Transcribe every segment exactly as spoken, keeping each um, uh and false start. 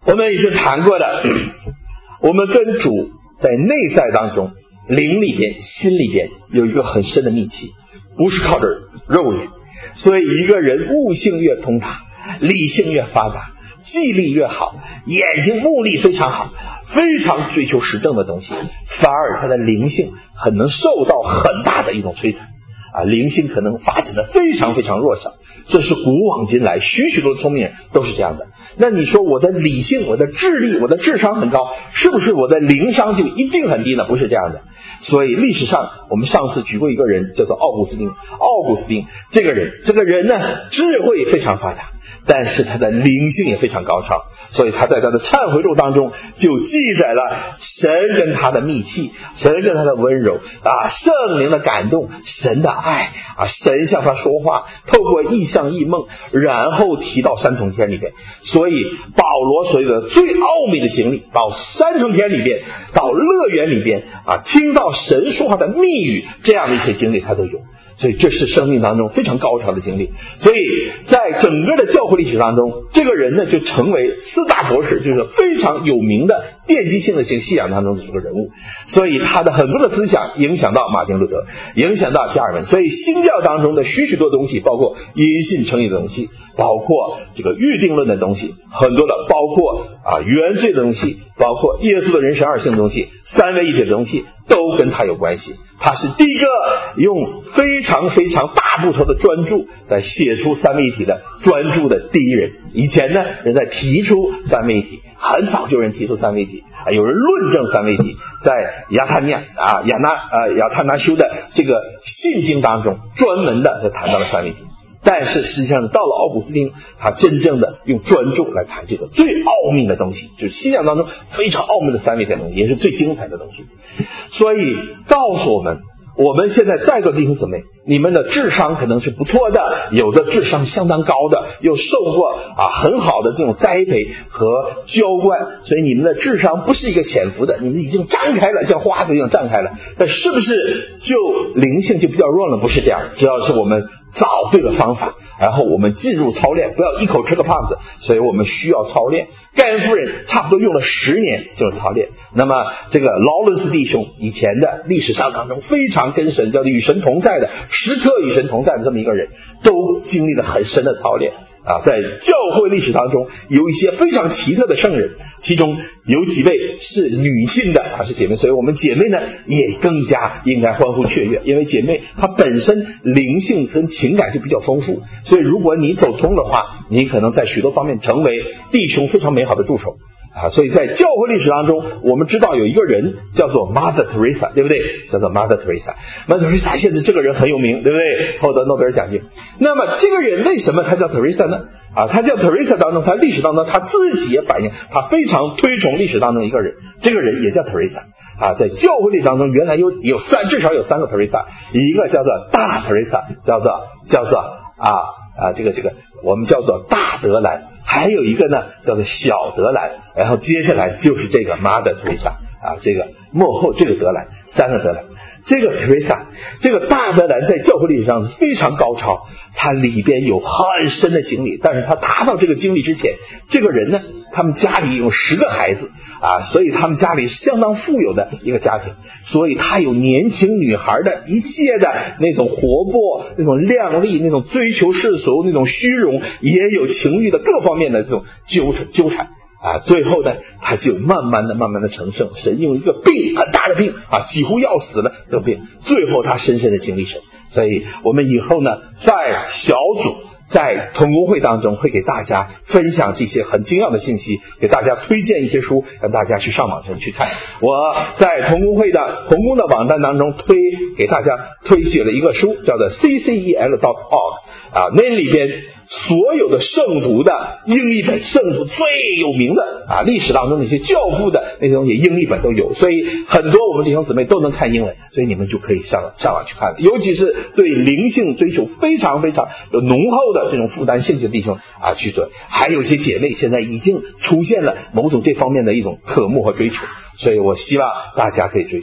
我们已经谈过的，我们跟主在内在当中，灵里边心里边有一个很深的密契，不是靠着肉眼。所以一个人悟性越通达，理性越发达，记忆力越好，眼睛目力非常好，非常追求实证的东西，反而他的灵性很能受到很大的一种摧残啊，灵性可能发展的非常非常弱小。这是古往今来许许多的聪明人都是这样的。那你说我的理性，我的智力，我的智商很高，是不是我的灵商就一定很低呢？不是这样的。所以历史上我们上次举过一个人叫做奥古斯丁，奥古斯丁这个人这个人呢智慧非常发达，但是他的灵性也非常高超，所以他在他的忏悔录当中就记载了神跟他的密契，神跟他的温柔啊，圣灵的感动，神的爱啊，神向他说话，透过异象异梦，然后提到三重天里边。所以保罗所有的最奥秘的经历，到三重天里边，到乐园里边啊，听到神说话的密语，这样的一些经历他都有。所以这是生命当中非常高超的经历。所以在整个的教会历史当中，这个人呢就成为四大博士，就是非常有名的奠基性的这个信仰当中的一个人物。所以他的很多的思想影响到马丁路德，影响到加尔文。所以新教当中的许许多东西，包括因信称义的东西，包括这个预定论的东西，很多的包括啊原罪的东西，包括耶稣的人神二性的东西，三位一体的东西，都跟他有关系。他是第一个用非常非常大部头的专注在写出三位一体的专注的第一人。以前呢，人在提出三位一体，很早就有人提出三位一体，有人论证三位一体，在亚他尼亚啊亚纳呃亚他拿修的这个信经当中，专门的就谈到了三位一体。但是实际上到了奥古斯丁，他真正的用专注来谈这个最奥秘的东西，就是信仰当中非常奥秘的三位一体的东西，也是最精彩的东西。所以告诉我们，我们现在在座的弟兄姊妹，你们的智商可能是不错的，有的智商相当高的，又受过啊很好的这种栽培和浇灌，所以你们的智商不是一个潜伏的，你们已经张开了，像花朵一样张开了。但是不是就灵性就比较弱了？不是这样，只要是我们找对了方法，然后我们进入操练，不要一口吃个胖子，所以我们需要操练。盖恩夫人差不多用了十年就是操练。那么这个劳伦斯弟兄以前的历史上当中非常跟神叫与神同在的，时刻与神同在的这么一个人，都经历了很深的操练啊。在教会历史当中有一些非常奇特的圣人，其中有几位是女性的啊，是姐妹，所以我们姐妹呢也更加应该欢呼雀跃，因为姐妹她本身灵性跟情感就比较丰富，所以如果你走通的话，你可能在许多方面成为弟兄非常美好的助手啊。所以在教会历史当中，我们知道有一个人叫做 Mother Teresa， 对不对？叫做 Mother Teresa。Mother Teresa 现在这个人很有名，对不对？获得诺贝尔奖金。那么这个人为什么他叫 Teresa 呢？啊，他叫 Teresa 当中，他历史当中他自己也反映，他非常推崇历史当中一个人，这个人也叫 Teresa。啊，在教会历史当中，原来有有三，至少有三个 Teresa， 一个叫做大 Teresa， 叫做叫做啊啊这个这个我们叫做大德兰，还有一个呢叫做小德兰，然后接下来就是这个 Mother Teresa 啊，这个幕后这个德兰，三个德兰。这个 Teresa， 这个大德兰在教会历史上是非常高超，他里边有很深的经历，但是他达到这个经历之前，这个人呢，他们家里有十个孩子啊，所以他们家里相当富有的一个家庭，所以他有年轻女孩的一切的那种活泼、那种靓丽、那种追求世俗、那种虚荣，也有情欲的各方面的这种纠缠纠缠。啊，最后呢，他就慢慢的、慢慢的成圣。神用一个病，很大的病啊，几乎要死了这个病，最后他深深的经历神。所以我们以后呢，在小组、在同工会当中，会给大家分享这些很精要的信息，给大家推荐一些书，让大家去上网上去看。我在同工会的同工的网站当中推给大家推写了一个书，叫做 C C E L dot org 啊，那里边所有的圣徒的英译本，圣徒最有名的啊，历史当中那些教父的那些东西，英译本都有，所以很多我们弟兄姊妹都能看英文，所以你们就可以上上网去看了。尤其是对灵性追求非常非常有浓厚的这种负担兴趣的弟兄啊，去做。还有一些姐妹现在已经出现了某种这方面的一种渴慕和追求，所以我希望大家可以追求。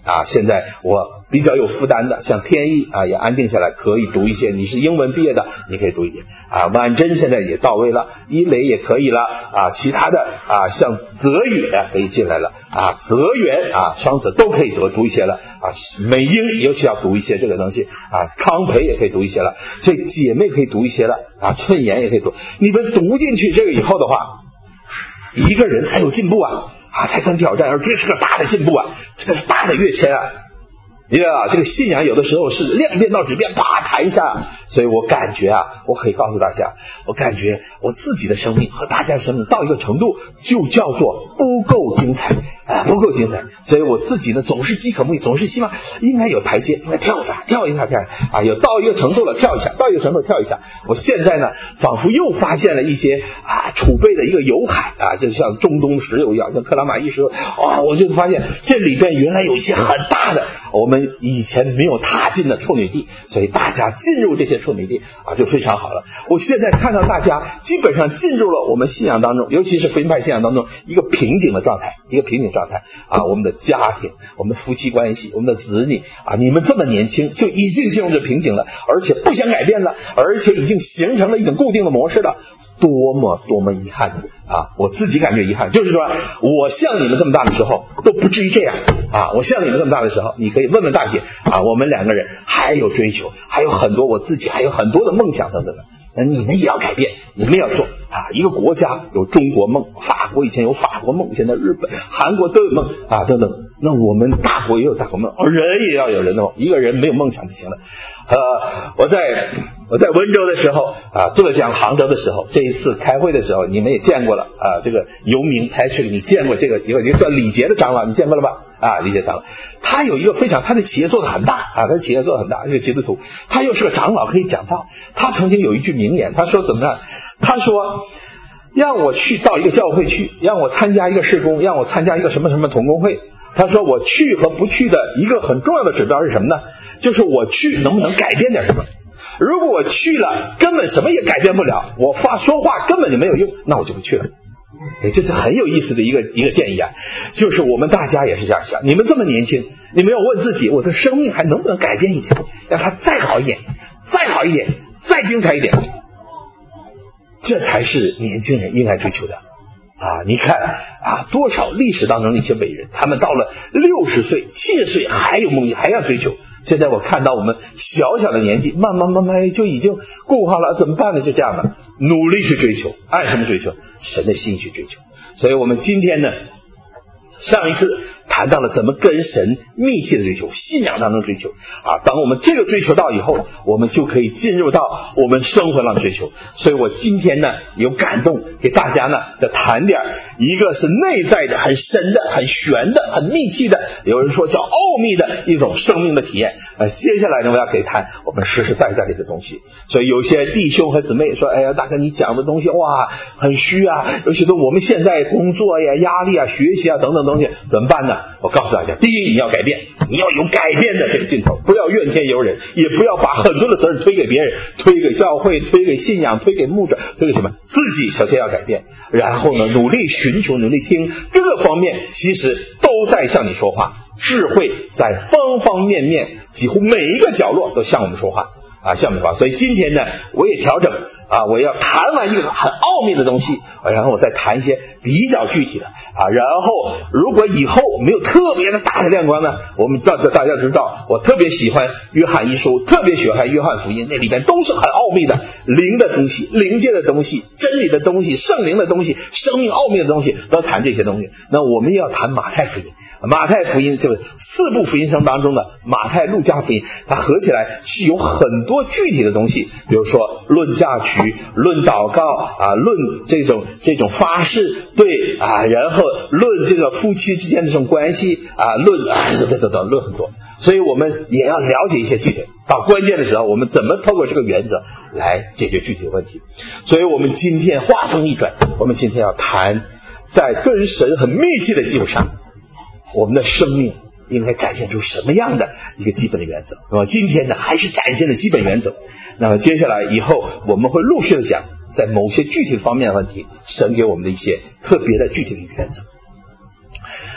啊，现在我比较有负担的，像天意啊也安定下来，可以读一些。你是英文毕业的，你可以读一点啊。婉珍现在也到位了，伊磊也可以了啊。其他的啊，像泽宇啊可以进来了啊，泽源啊，双子都可以读读一些了啊。美英尤其要读一些这个东西啊，康培也可以读一些了，这姐妹可以读一些了啊，春妍也可以读。你们读进去这个以后的话，一个人才有进步啊。啊，才敢挑战，而这是个大的进步啊，这个是大的跃迁啊！呀，这个信仰有的时候是量变到质变，啪弹一下。所以我感觉啊，我可以告诉大家，我感觉我自己的生命和大家的生命到一个程度，就叫做不够精彩啊，不够精彩。所以我自己呢，总是饥渴慕义，总是希望应该有台阶，应该跳一下，跳一下，跳一下啊，有到一个程度了跳一下，到一个程度跳一下。我现在呢，仿佛又发现了一些啊储备的一个油海啊，就像中东石油一样，像克拉玛依石油啊，我就发现这里边原来有一些很大的我们以前没有踏进的处女地，所以大家进入这些处女地啊，就非常好了。我现在看到大家基本上进入了我们信仰当中，尤其是福音派信仰当中一个瓶颈的状态，一个瓶颈状态啊，我们的家庭，我们的夫妻关系，我们的子女啊，你们这么年轻就已经进入这瓶颈了，而且不想改变了，而且已经形成了一种固定的模式了。多么多么遗憾啊！我自己感觉遗憾，就是说我像你们这么大的时候都不至于这样啊！我像你们这么大的时候，你可以问问大姐啊，我们两个人还有追求，还有很多我自己还有很多的梦想等等的。那你们也要改变，你们要做啊！一个国家有中国梦，法国以前有法国梦，现在日本、韩国都有梦啊，等等。那我们大国也有大国梦，人也要有人的梦，一个人没有梦想不行了。呃，我在我在温州的时候啊，浙江杭州的时候，这一次开会的时候，你们也见过了啊。这个游民Patrick，你见过这个一个一个叫李杰的长老，你见过了吧？啊，李杰长老，他有一个非常，他的企业做得很大啊，他的企业做得很大，这个基督徒，他又是个长老，可以讲道。他曾经有一句名言，他说怎么样？他说让我去到一个教会去，让我参加一个事工，让我参加一个什么什么同工会。他说我去和不去的一个很重要的指标是什么呢？就是我去能不能改变点什么。如果我去了根本什么也改变不了，我发说话根本就没有用，那我就不去了。哎，这是很有意思的一个一个建议啊，就是我们大家也是这样想，你们这么年轻，你们要问自己，我的生命还能不能改变一点，让它再好一点，再好一点，再精彩一点，这才是年轻人应该追求的啊！你看啊，多少历史当中的一些伟人，他们到了六十岁、七十岁还有梦想，还要追求。现在我看到我们小小的年纪，慢慢慢慢就已经固化了，怎么办呢？就这样的，努力去追求，按什么追求？神的心去追求。所以我们今天呢，上一次谈到了怎么跟神密切的追求，信仰当中追求啊。当我们这个追求到以后，我们就可以进入到我们生活上的追求。所以我今天呢有感动，给大家呢的谈点，一个是内在的、很深的、很玄的、很密切的，有人说叫奥秘的一种生命的体验。呃，接下来呢，我要给谈我们实实在在的一个东西。所以有些弟兄和姊妹说：“哎呀，大哥，你讲的东西哇，很虚啊！尤其是我们现在工作呀、压力啊、学习啊等等东西，怎么办呢？”我告诉大家，第一，你要改变，你要有改变的这个劲头，不要怨天尤人，也不要把很多的责任推给别人，推给教会，推给信仰，推给牧者，推给什么？自己首先要改变，然后呢，努力寻求，努力听，各个方面其实都在向你说话，智慧在方方面面，几乎每一个角落都向我们说话啊，向我们说话。所以今天呢，我也调整啊，我要谈完一个很奥秘的东西，然后我再谈一些比较具体的啊。然后如果以后没有特别的大的亮光呢，我们大大家知道，我特别喜欢约翰一书，特别喜欢约翰福音，那里边都是很奥秘的灵的东西、灵界的东西、真理的东西、圣灵的东西、生命奥秘的东西，都谈这些东西。那我们要谈马太福音。马太福音就是四部福音书当中的马太、路加福音，它合起来是有很多具体的东西，比如说论嫁娶、论祷告啊，论这种这种发誓，对啊，然后论这个夫妻之间的这种关系啊，论啊等等等论很多。所以我们也要了解一些具体，到关键的时候，我们怎么透过这个原则来解决具体的问题。所以我们今天话锋一转，我们今天要谈在跟神很密切的基础上，我们的生命应该展现出什么样的一个基本的原则。那么今天呢，还是展现了基本原则。那么接下来以后我们会陆续的讲在某些具体的方面的问题，神给我们的一些特别的具体的原则。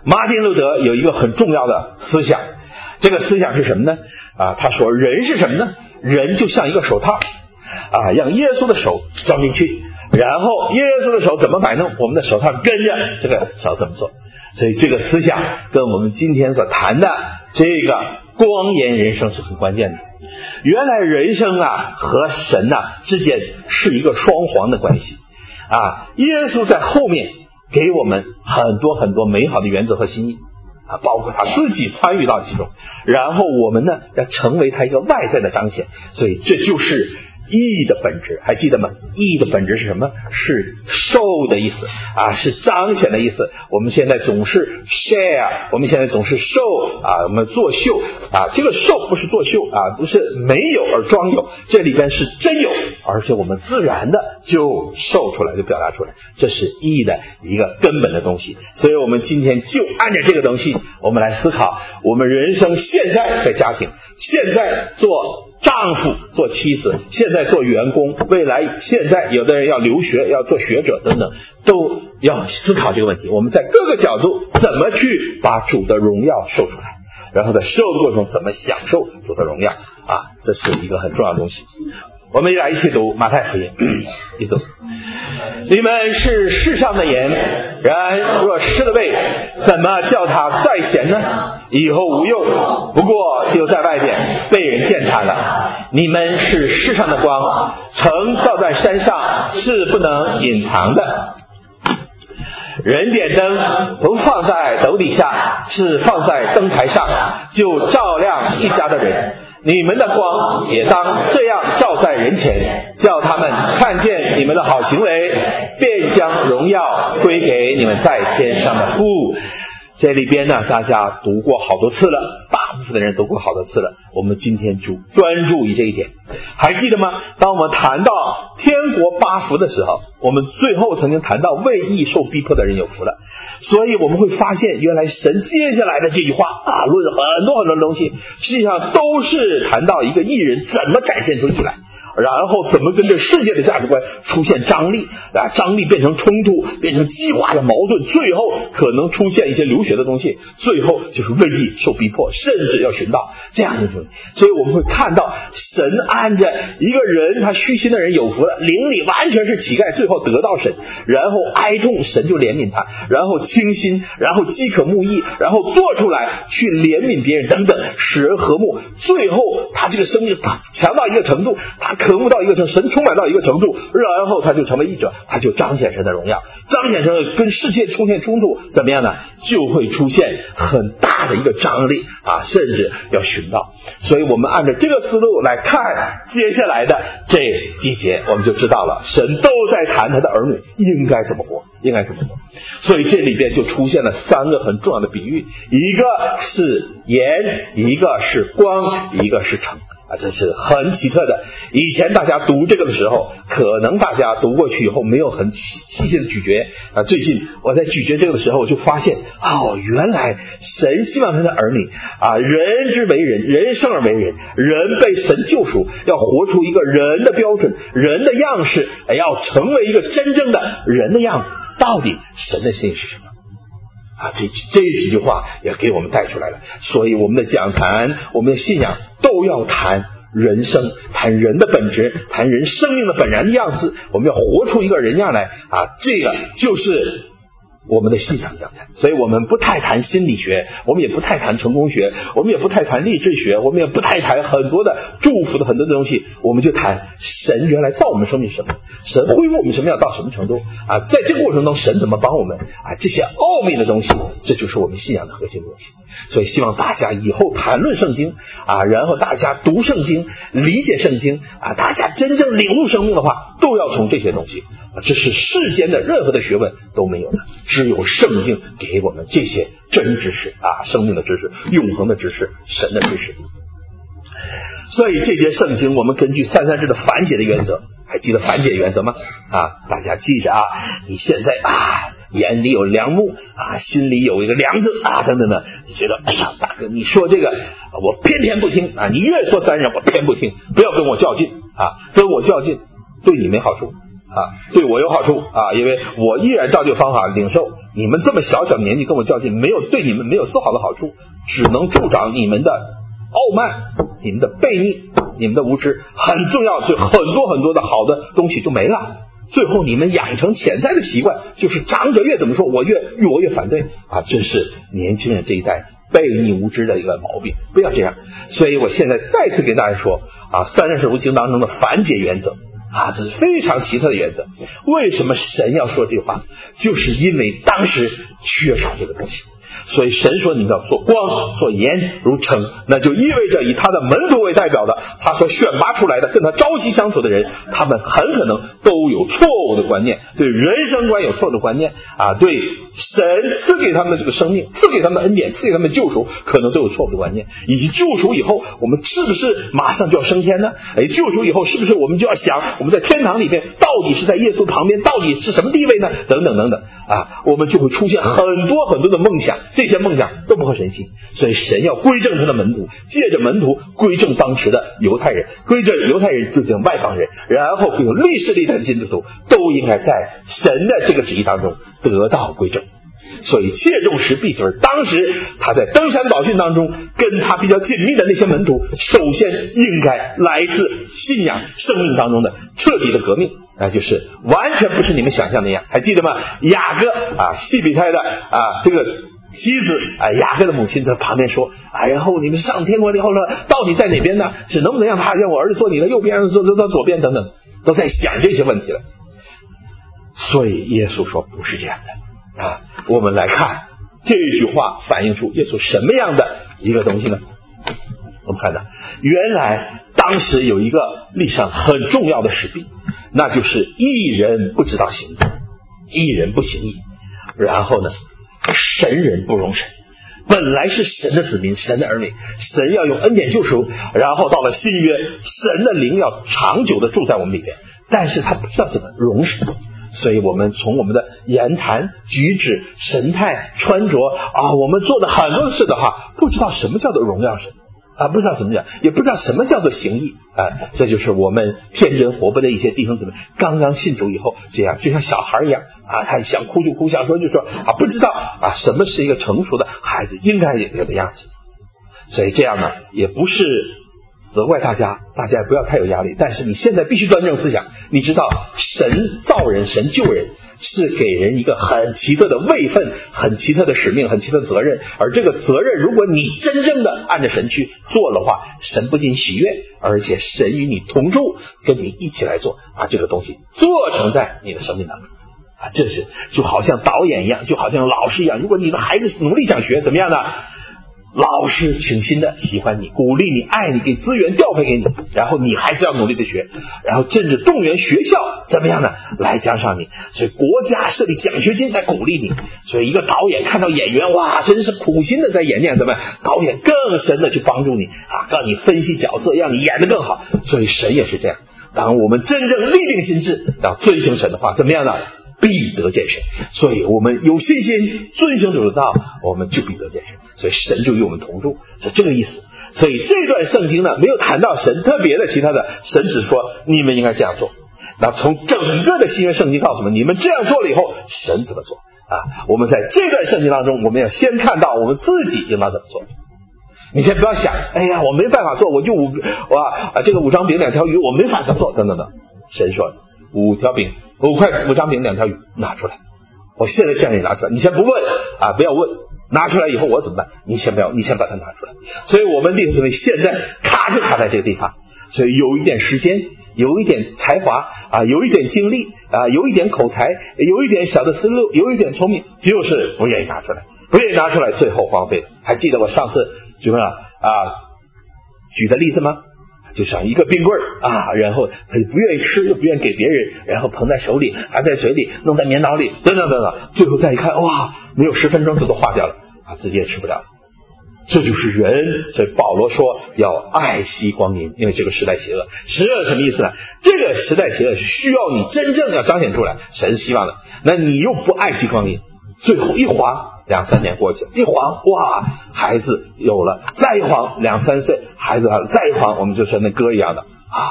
马丁路德有一个很重要的思想，这个思想是什么呢？啊，他说人是什么呢？人就像一个手套啊，让耶稣的手装进去，然后耶稣的手怎么摆弄，我们的手套跟着这个手怎么做。所以这个思想跟我们今天所谈的这个光颜人生是很关键的。原来人生啊和神啊之间是一个双簧的关系啊，耶稣在后面给我们很多很多美好的原则和心意啊，包括他自己参与到其中，然后我们呢要成为他一个外在的彰显。所以这就是义的本质，还记得吗？义的本质是什么？是受的意思啊，是彰显的意思。我们现在总是 share， 我们现在总是受啊，我们作秀啊，这个受不是作秀啊，不是没有而装有，这里边是真有，而且我们自然的就受出来，就表达出来，这是义的一个根本的东西。所以我们今天就按照这个东西，我们来思考我们人生现在在家庭，现在做丈夫做妻子，现在做员工，未来现在有的人要留学，要做学者等等，都要思考这个问题。我们在各个角度怎么去把主的荣耀受出来，然后在受的过程中怎么享受主的荣耀啊，这是一个很重要的东西。我们来一起读马太福音，一读：你们是世上的盐，然若失了味，怎么叫它再咸呢？以后无用，不过丢在外边，被人践踏了。你们是世上的光，城造在山上，是不能隐藏的。人点灯不放在斗底下，是放在灯台上，就照亮一家的人。你们的光也当这样照在人前，叫他们看见你们的好行为，便将荣耀归给你们在天上的父。这里边呢，大家读过好多次了，大部分的人读过好多次了，我们今天就专注于这一点。还记得吗？当我们谈到天国八福的时候，我们最后曾经谈到为义受逼迫的人有福了。所以我们会发现，原来神接下来的这句话啊，论很多很多的东西，实际上都是谈到一个义人怎么展现出义来，然后怎么跟这世界的价值观出现张力啊，张力变成冲突，变成激化的矛盾，最后可能出现一些流血的东西，最后就是为义受逼迫，甚至要寻道这样的东西。所以我们会看到神按着一个人，他虚心的人有福了，灵里完全是乞丐，最后得到神，然后哀痛，神就怜悯他，然后清心，然后饥渴慕义，然后做出来去怜悯别人等等，使人和睦，最后他这个生命强到一个程度，他渴慕到一个程度，神充满到一个程度，然后他就成为义者，他就彰显神的荣耀，彰显神跟世界出现冲突，怎么样呢？就会出现很大的一个张力啊，甚至要寻道。所以我们按照这个思路来看接下来的这几节，我们就知道了神都在谈他的儿女应该怎么活，应该怎么活。所以这里边就出现了三个很重要的比喻，一个是盐，一个是光，一个是城啊，这是很奇特的。以前大家读这个的时候，可能大家读过去以后没有很细细的咀嚼啊。最近我在咀嚼这个的时候，我就发现哦，原来神希望他的儿女啊，人之为人，人生而为人，人被神救赎，要活出一个人的标准，人的样式，要成为一个真正的人的样子。到底神的心意是什么？啊，这这几句话也给我们带出来了。所以我们的讲坛，我们的信仰都要谈人生，谈人的本质，谈人生命的本然的样子，我们要活出一个人样来啊！这个就是我们的信仰讲坛。所以我们不太谈心理学，我们也不太谈成功学，我们也不太谈励志学，我们也不太谈很多的祝福的很多的东西，我们就谈神原来造我们生命什么，神恢复我们生命要到什么程度啊？在这个过程中神怎么帮我们啊？这些奥秘的东西，这就是我们信仰的核心东西。所以希望大家以后谈论圣经啊，然后大家读圣经，理解圣经啊，大家真正领悟生命的话，都要从这些东西。这是世间的任何的学问都没有的，只有圣经给我们这些真知识啊，生命的知识，永恒的知识，神的知识。所以这节圣经我们根据三三制的繁解的原则，还记得繁解原则吗？啊，大家记着啊，你现在啊眼里有梁木啊，心里有一个梁子啊，等等的，你觉得哎呀大哥你说这个我偏偏不听啊，你越说三人我偏不听，不要跟我较劲啊，跟我较劲对你没好处啊，对我有好处啊，因为我依然照这个方法领受。你们这么小小的年纪跟我较劲，没有对你们没有丝毫的好处，只能助长你们的傲慢、你们的悖逆、你们的无知。很重要，就很多很多的好的东西就没了。最后你们养成潜在的习惯，就是长者越怎么说，我越越我越反对啊！这是年轻人这一代悖逆无知的一个毛病，不要这样。所以我现在再次给大家说啊，三人事无经当中的反解原则啊，这是非常奇特的原则。为什么神要说这句话？就是因为当时缺少这个东西。所以神说你们要做光做盐如城，那就意味着以他的门徒为代表的，他所选拔出来的跟他朝夕相处的人，他们很可能都有错误的观念，对人生观有错误的观念啊，对神赐给他们的这个生命，赐给他们的恩典，赐给他们的救赎，可能都有错误的观念。以及救赎以后我们是不是马上就要升天呢？哎，救赎以后是不是我们就要想我们在天堂里面到底是在耶稣旁边，到底是什么地位呢？等等等等啊，我们就会出现很多很多的梦想，这些梦想都不合神心。所以神要归正他的门徒，借着门徒归正当时的犹太人，归正犹太人归正外邦人，然后有历世历代的基督徒都应该在神的这个旨意当中得到归正。所以切中时必准，当时他在登山宝训当中跟他比较紧密的那些门徒，首先应该来自信仰生命当中的彻底的革命，那就是完全不是你们想象那样。还记得吗？雅各啊，西比泰的啊这个妻子啊，雅各的母亲在旁边说啊，然后你们上天国以后呢，到底在哪边呢？是能不能让他让我儿子坐你的右边，坐坐左边等等，都在想这些问题了。所以耶稣说不是这样的啊。我们来看这句话反映出耶稣什么样的一个东西呢？我们看到原来当时有一个历史上很重要的使命，那就是义人不知道行义，义人不行义，然后呢神人不容神。本来是神的子民，神的儿女，神要用恩典救赎，然后到了新约，神的灵要长久的住在我们里边，但是他不知道怎么容神。所以我们从我们的言谈举止神态穿着啊，我们做的很多的事的话，不知道什么叫做荣耀神啊，不知道什么叫，也不知道什么叫做行义啊。这就是我们天真活泼的一些弟兄姊妹刚刚信主以后，这样就像小孩一样啊，他想哭就哭，想说就说啊，不知道啊什么是一个成熟的孩子应该有的样子。所以这样呢，也不是责怪大家，大家不要太有压力，但是你现在必须端正思想。你知道神造人，神救人是给人一个很奇特的位分，很奇特的使命，很奇特的责任。而这个责任如果你真正的按着神去做的话，神不仅喜悦，而且神与你同住，跟你一起来做，把这个东西做成在你的生命当中啊。这是就好像导演一样，就好像老师一样，如果你的孩子努力想学怎么样呢？老师倾心的喜欢你，鼓励你，爱你，给资源调配给你，然后你还是要努力的学，然后甚至动员学校怎么样呢来奖赏你，所以国家设立奖学金来鼓励你。所以一个导演看到演员哇真是苦心的在演练，怎么样导演更深的去帮助你啊，让你分析角色，让你演得更好。所以神也是这样，当我们真正立定心志要遵行神的话，怎么样呢？必得见神。所以我们有信心遵行主的道，我们就必得见神，所以神就与我们同住，是这个意思。所以这段圣经呢没有谈到神特别的其他的，神只说你们应该这样做。那从整个的新约圣经告诉我们，你们这样做了以后神怎么做啊？我们在这段圣经当中，我们要先看到我们自己应当怎么做。你先不要想哎呀我没办法做，我就五哇啊这个五张饼两条鱼我没法做等等等。神说五条饼五块五张饼两条鱼拿出来，我现在叫你拿出来，你先不问啊，不要问，拿出来以后我怎么办？你先不要，你先把它拿出来。所以我们弟兄姊妹现在卡就卡在这个地方，所以有一点时间，有一点才华啊，有一点精力啊，有一点口才，有一点小的思路，有一点聪明，就是不愿意拿出来，不愿意拿出来，最后荒废了。还记得我上次举了啊举的例子吗？就像一个冰棍啊，然后他不愿意吃，又不愿意给别人，然后捧在手里，含在嘴里，弄在棉袄里，等等等等，最后再一看，哇，没有十分钟就都化掉了啊，自己也吃不了。这就是人。所以保罗说要爱惜光阴，因为这个时代邪恶。邪恶什么意思呢？这个时代邪恶是需要你真正要彰显出来，神希望的，那你又不爱惜光阴，最后一晃两三年过去了，一晃哇孩子有了，再一晃两三岁孩子好了，再一晃我们就像那歌一样的啊，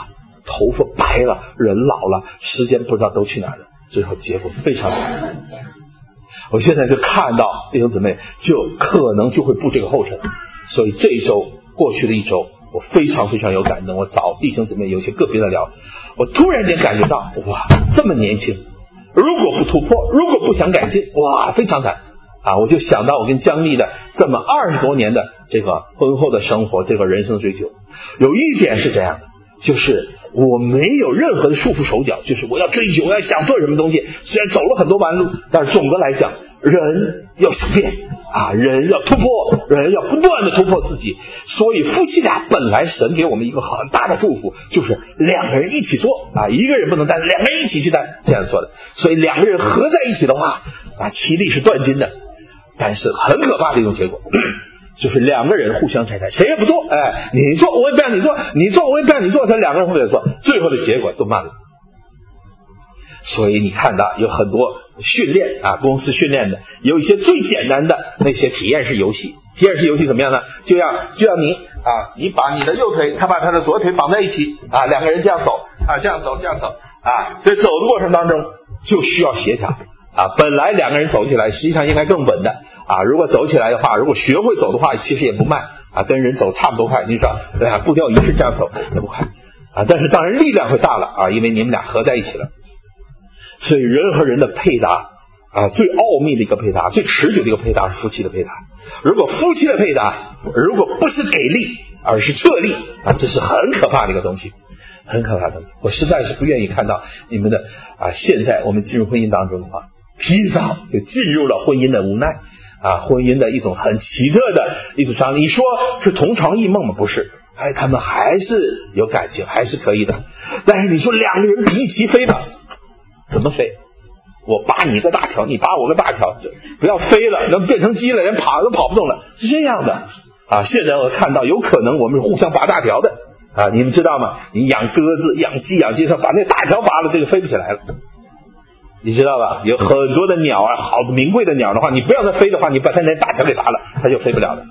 头发白了，人老了，时间不知道都去哪儿了，最后结果非常惨。我现在就看到弟兄姊妹就可能就会步这个后尘，所以这一周过去的一周我非常非常有感动。我找弟兄姊妹有些个别的聊，我突然间感觉到哇，这么年轻，如果不突破，如果不想改进，哇，非常惨啊！我就想到我跟姜丽的这么二十多年的这个婚后的生活，这个人生追求，有一点是这样的，就是我没有任何的束缚手脚，就是我要追求，我要想做什么东西。虽然走了很多弯路，但是总的来讲，人要想变啊，人要突破，人要不断的突破自己。所以夫妻俩本来神给我们一个很大的祝福，就是两个人一起做啊，一个人不能担，两个人一起去担，这样做的。所以两个人合在一起的话啊，其利是断金的。但是很可怕的一种结果，就是两个人互相拆台，谁也不做，哎，你做我也不让你做，你做我也不让你做，咱两个人互相做，最后的结果都慢了。所以你看到有很多训练啊，公司训练的有一些最简单的那些体验式游戏，体验式游戏怎么样呢？就要就要你啊，你把你的右腿，他把他的左腿绑在一起啊，两个人这样走啊，这样走这样走啊，在走的过程当中就需要协调啊，本来两个人走起来实际上应该更稳的啊，如果走起来的话，如果学会走的话，其实也不慢啊，跟人走差不多快。你说对啊，步调一致这样走也不快啊，但是当然力量会大了啊，因为你们俩合在一起了。所以人和人的配搭啊，最奥秘的一个配搭，最持久的一个配搭是夫妻的配搭。如果夫妻的配搭如果不是给力，而是撤力啊，这是很可怕的一个东西。很可怕的，我实在是不愿意看到你们的啊！现在我们进入婚姻当中啊，提早就进入了婚姻的无奈啊，婚姻的一种很奇特的一种张力。你说是同床异梦吗？不是，哎，他们还是有感情，还是可以的。但是你说两个人比一齐飞吧，怎么飞？我拔你个大条，你拔我个大条，不要飞了，能变成鸡了，连跑都跑不动了，是这样的啊！现在我看到有可能我们是互相拔大条的。啊，你们知道吗？你养鸽子、养鸡、养鸡，它把那大条拔了，这个飞不起来了。你知道吧？有很多的鸟啊，好名贵的鸟的话，你不让它飞的话，你把它那大条给拔了，它就飞不了了。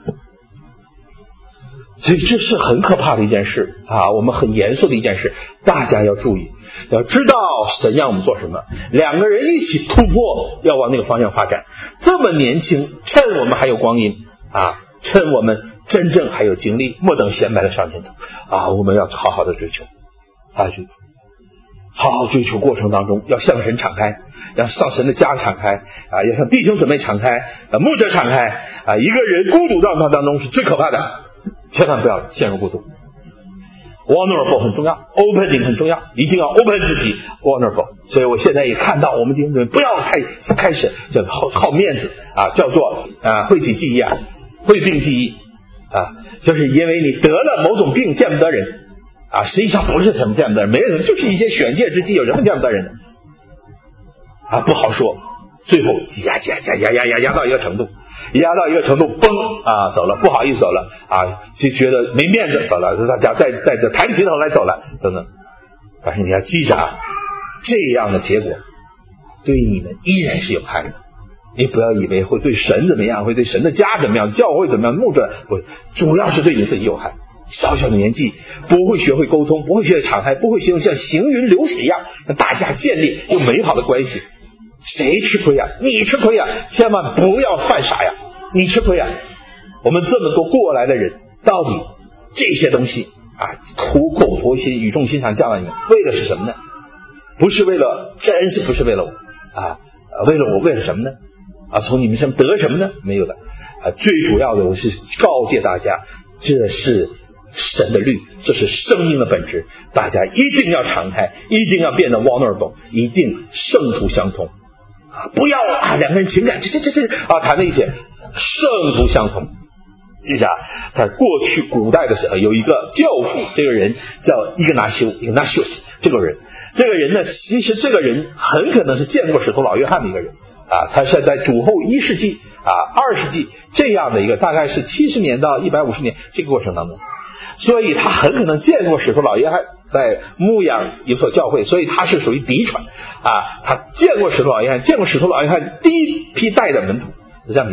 所以这是很可怕的一件事啊，我们很严肃的一件事，大家要注意，要知道神让我们做什么，两个人一起突破，要往那个方向发展。这么年轻，趁我们还有光阴啊，趁我们真正还有精力，莫等闲白的上天途啊！我们要好好的追求啊，追求，好好追求过程当中，要向神敞开，要向神的家敞开啊，要向弟兄姊妹敞开，啊，牧者敞开啊！一个人孤独状态当中是最可怕的，千万不要陷入孤独。vulnerable 很重要 ，opening 很重要，一定要 open 自己 vulnerable。所以我现在也看到我们弟兄姊妹不要开开始叫好好面子啊，叫做啊讳疾忌医啊。会病记忆啊，就是因为你得了某种病见不得人啊，实际上不是什么见不得人，没人，就是一些选戒之疾，有什么见不得人的啊？不好说。最后压压压压压压压到一个程度，压到一个程度崩啊，走了，不好意思走了啊，就觉得没面子走了，大家再再再抬起头来走了等等。但是你要记着啊，这样的结果对你们依然是有害的。你不要以为会对神怎么样，会对神的家怎么样，教会怎么样，牧者不，主要是对你自己有害。小小的年纪不会学会沟通，不会学会敞开，不会学会像行云流水一样跟大家建立有美好的关系，谁吃亏呀？你吃亏呀！千万不要犯傻呀！你吃亏呀！我们这么多过来的人，到底这些东西啊，苦口婆心、语重心长教导你们，为的是什么呢？不是为了，真是不是为了我啊？为了我，为了什么呢？啊，从你们身上得什么呢？没有的啊！最主要的，我是告诫大家，这是神的律，这是生命的本质，大家一定要敞开，一定要变得 vulnerable， 一定圣徒相通啊！不要啊，两个人情感这这这这啊谈了一些，圣徒相通。记下，在过去古代的时候，有一个教父，这个人叫伊格纳修，伊格纳修斯，这个人，这个人呢，其实这个人很可能是见过使徒老约翰的一个人。啊，他是在主后一世纪啊二世纪这样的一个，大概是七十年到一百五十年这个过程当中，所以他很可能见过使徒老约翰在牧养一所教会，所以他是属于嫡传啊，他见过使徒老约翰，见过使徒老约翰第一批带的门徒，是这样的一个人。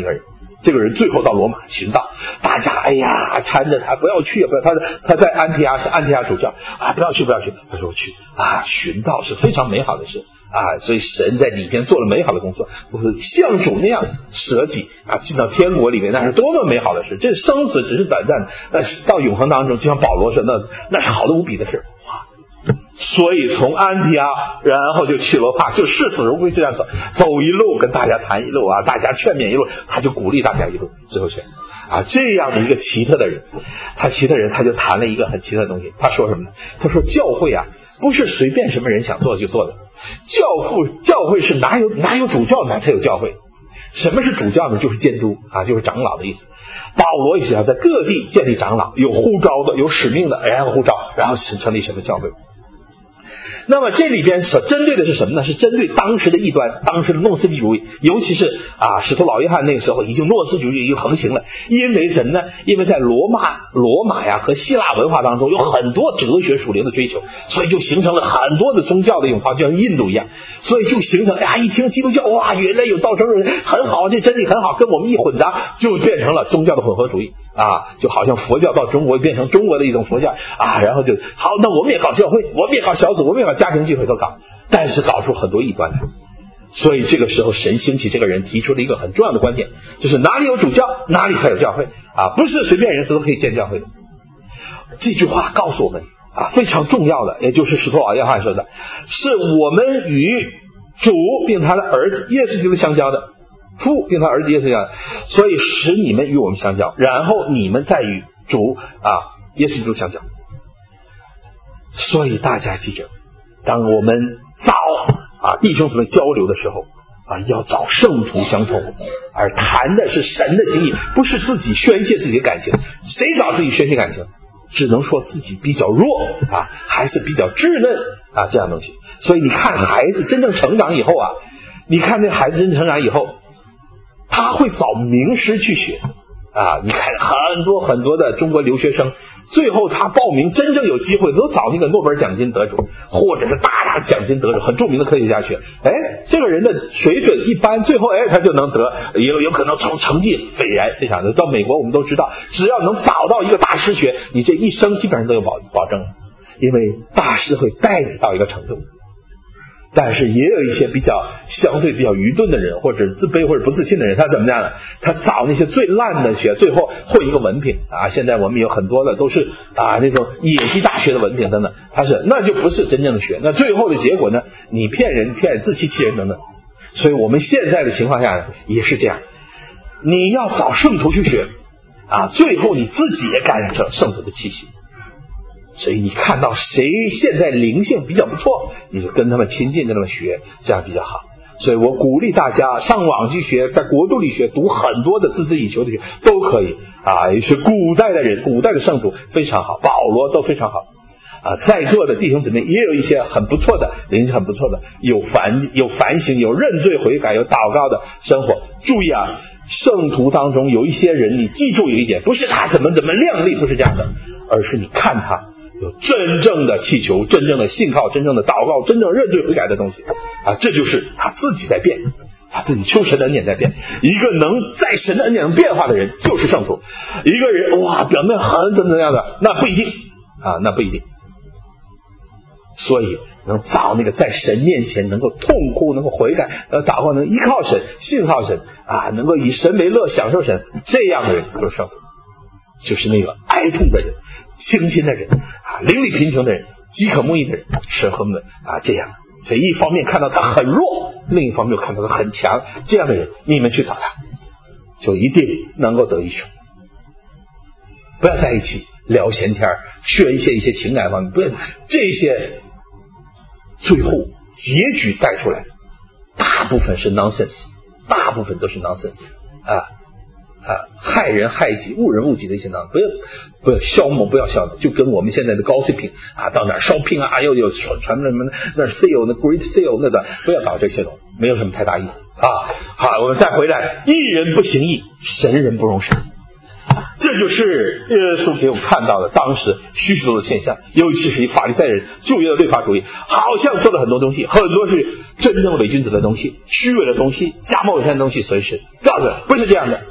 这个人最后到罗马寻道，大家哎呀缠着他不要去，不要他他在安提阿是安提阿主教啊，不要去不要去，他说我去啊，寻道是非常美好的事啊，所以神在里边做了美好的工作，就是像主那样舍己啊，进到天国里面，那是多么美好的事！这生死只是短暂的，但是到永恒当中，就像保罗说，那那是好的无比的事哇！所以从安提阿，然后就去罗马，就视死如归这样走，走一路跟大家谈一路啊，大家劝勉一路，他就鼓励大家一路，最后劝啊，这样的一个奇特的人，他奇特人他就谈了一个很奇特的东西，他说什么呢？他说教会啊，不是随便什么人想做就做的。教父教会是哪有哪有主教哪才有教会？什么是主教呢？就是监督啊，就是长老的意思。保罗也是要在各地建立长老，有呼召的，有使命的，然后呼召，然后成立什么教会。那么这里边所针对的是什么呢？是针对当时的异端，当时的诺斯底主义，尤其是啊，使徒老约翰那个时候已经诺斯底主义已经横行了。因为什么呢？因为在罗马罗马呀和希腊文化当中有很多哲学属灵的追求，所以就形成了很多的宗教的涌化，就像印度一样，所以就形成哎呀，一听基督教哇，原来有道成肉身，很好，这真理很好，跟我们一混杂，就变成了宗教的混合主义啊，就好像佛教到中国变成中国的一种佛教啊，然后就好，那我们也搞教会，我们也搞小组，我们也搞家庭聚会都搞，但是搞出很多异端来。所以这个时候神兴起这个人提出了一个很重要的观点，就是哪里有主教哪里才有教会啊，不是随便人都可以建教会的。这句话告诉我们啊，非常重要的，也就是使徒老约翰说的，是我们与主并他的儿子耶稣基督相交的，父并他儿子耶稣相交，所以使你们与我们相交，然后你们再与主啊耶稣基督相交。所以大家记着，当我们找啊弟兄姊妹交流的时候啊，要找圣徒相通，而谈的是神的心意，不是自己宣泄自己的感情。谁找自己宣泄感情？只能说自己比较弱啊，还是比较稚嫩啊，这样东西。所以你看孩子真正成长以后啊，你看那孩子真正成长以后，他会找名师去学啊。你看很多很多的中国留学生，最后他报名真正有机会都找那个诺贝尔奖金得主，或者是大大奖金得主，很著名的科学家学。哎，这个人的水准一般，最后哎他就能得，有有可能成成绩斐然非常的。到美国我们都知道，只要能找到一个大师学，你这一生基本上都有保保证，因为大师会带你到一个程度。但是也有一些比较相对比较愚钝的人，或者自卑或者不自信的人，他怎么样呢？他找那些最烂的学，最后混一个文凭啊！现在我们有很多的都是啊那种野鸡大学的文凭等等，他是那就不是真正的学，那最后的结果呢？你骗人、骗人、自欺欺人等等。所以我们现在的情况下呢，也是这样，你要找圣徒去学啊，最后你自己也感染成圣徒的气息。所以你看到谁现在灵性比较不错，你就跟他们亲近，跟他们学，这样比较好。所以我鼓励大家上网去学，在国度里学，读很多的孜孜以求的学都可以啊。也是古代的人，古代的圣徒非常好，保罗都非常好啊。在座的弟兄姊妹也有一些很不错的灵性，很不错的，有反有反省，有认罪悔改，有祷告的生活。注意啊，圣徒当中有一些人，你记住有一点，不是他怎么怎么靓丽，不是这样的，而是你看他有真正的祈求，真正的信靠，真正的祷告，真正认罪悔改的东西啊，这就是他自己在变，他自己求神的恩典在变。一个能在神的恩典中变化的人就是圣徒。一个人哇表面很怎么怎么样的，那不一定啊，那不一定。所以能找那个在神面前能够痛哭，能够悔改，呃祷告，能依靠神，信靠神啊，能够以神为乐，享受神，这样的人就是圣徒，就是那个哀痛的人，清心的人啊，灵里贫穷的人，饥渴慕义的人，是和们啊这样。所以一方面看到他很弱，另一方面又看到他很强，这样的人你们去找他，就一定能够得益处。不要在一起聊闲天，宣泄一些情感方面，不要这些，最后结局带出来大部分是 nonsense， 大部分都是 nonsense 啊啊，害人害己、误人误己的一些 nonsense， 不要不要消磨，不要消磨，就跟我们现在的 gossiping 啊，到哪儿 shopping 啊，又有传传什么那 sale 那 great sale 那个，不要搞这些东西，没有什么太大意思啊。好，我们再回来，义人不行义，神人不容神。这就是耶稣给我们看到的当时许许多多的现象，尤其是以法利赛人旧约的律法主义，好像做了很多东西，很多是真正伪君子的东西，虚伪的东西，假冒伪善的东西，所以是告诉不是这样的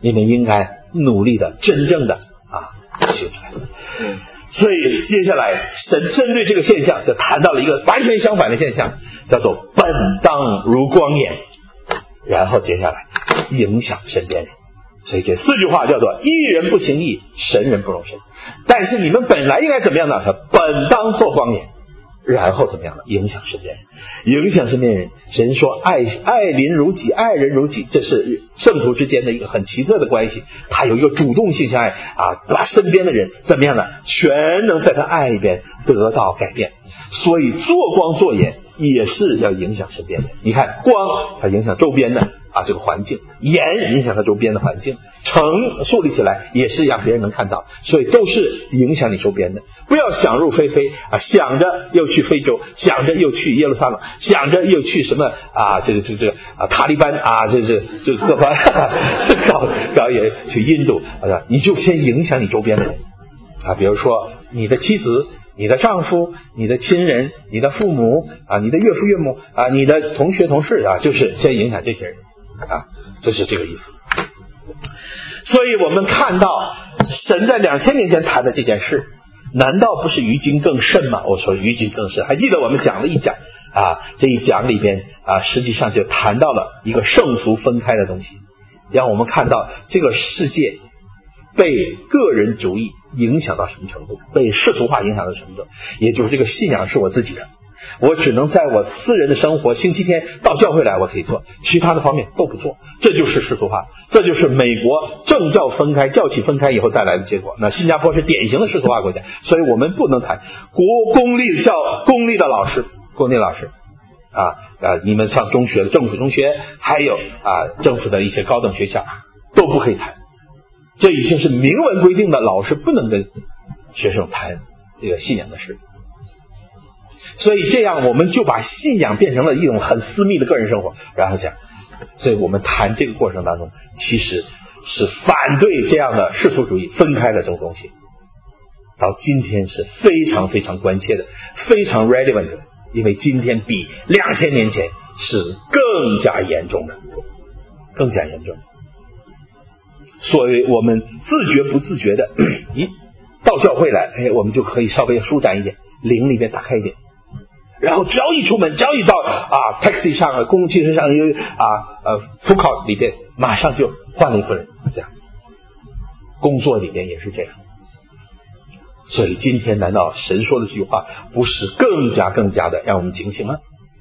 你们应该努力的真正的啊修出来。所以接下来神针对这个现象就谈到了一个完全相反的现象，叫做本当如光眼，然后接下来影响身边人。所以这四句话叫做义人不行义，神人不容神。但是你们本来应该怎么样呢？本当做光眼，然后怎么样呢？影响身边人，影响身边人。神说爱爱邻如己，爱人如己，这是圣徒之间的一个很奇特的关系。他有一个主动性相爱啊，把身边的人怎么样呢？全能在他爱里边得到改变。所以做光做眼也是要影响身边的。你看光它影响周边的啊这个环境，眼影响它周边的环境，城树立起来也是让别人能看到，所以都是影响你周边的。不要想入非非啊，想着又去非洲，想着又去耶路撒冷，想着又去什么啊这个这个这个啊塔利班啊这这这各方搞搞也去印度啊，你就先影响你周边的人啊，比如说你的妻子、你的丈夫、你的亲人、你的父母啊、你的岳父岳母啊、你的同学同事啊，就是先影响这些人啊，这是这个意思。所以我们看到神在两千年前谈的这件事，难道不是于今更甚吗？我说于今更甚，还记得我们讲了一讲啊，这一讲里边啊，实际上就谈到了一个圣俗分开的东西，让我们看到这个世界被个人主义影响到什么程度，被世俗化影响到什么程度，也就是这个信仰是我自己的，我只能在我私人的生活，星期天到教会来我可以做，其他的方面都不做，这就是世俗化，这就是美国政教分开、教企分开以后带来的结果。那新加坡是典型的世俗化国家，所以我们不能谈国公立教公立的老师，公立老师啊啊，你们上中学的政府中学，还有啊政府的一些高等学校都不可以谈，这已经是明文规定的，老师不能跟学生谈这个信仰的事。所以这样我们就把信仰变成了一种很私密的个人生活，然后讲，所以我们谈这个过程当中其实是反对这样的世俗主义分开的这种东西，到今天是非常非常关切的，非常 relevant 的，因为今天比两千年前是更加严重的，更加严重。所以我们自觉不自觉的一到教会来，哎，我们就可以稍微舒展一点，灵里边打开一点，然后只要一出门，只要一到啊 taxi 上、公共汽车上、啊呃 food court 里边，马上就换了一个人，这样。工作里边也是这样。所以今天难道神说的这句话不是更加更加的让我们警醒吗？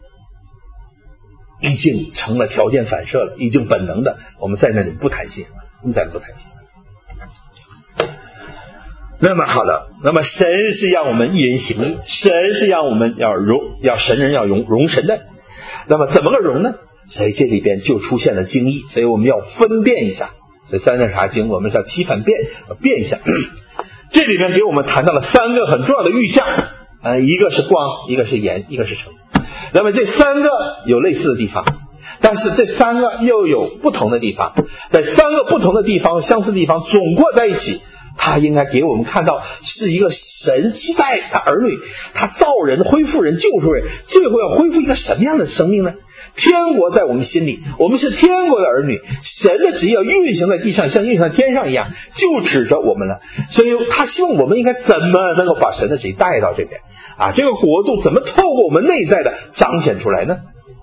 已经成了条件反射了，已经本能的，我们在那里不谈信，我们在那里不谈信。那么好了，那么神是让我们一人行义，神是让我们要容要神人要容容神的，那么怎么个容呢？所以这里边就出现了经义，所以我们要分辨一下。这三个啥经我们叫七反变，要变一下。这里边给我们谈到了三个很重要的预象，呃，一个是光，一个是盐，一个是城。那么这三个有类似的地方，但是这三个又有不同的地方，在三个不同的地方、相似的地方总过在一起，他应该给我们看到是一个神期待他儿女，他造人、恢复人、救赎人，最后要恢复一个什么样的生命呢？天国在我们心里，我们是天国的儿女，神的旨意要运行在地上，像运行在天上一样，就指着我们了。所以他希望我们应该怎么能够把神的旨意带到这边啊？这个国度怎么透过我们内在的彰显出来呢？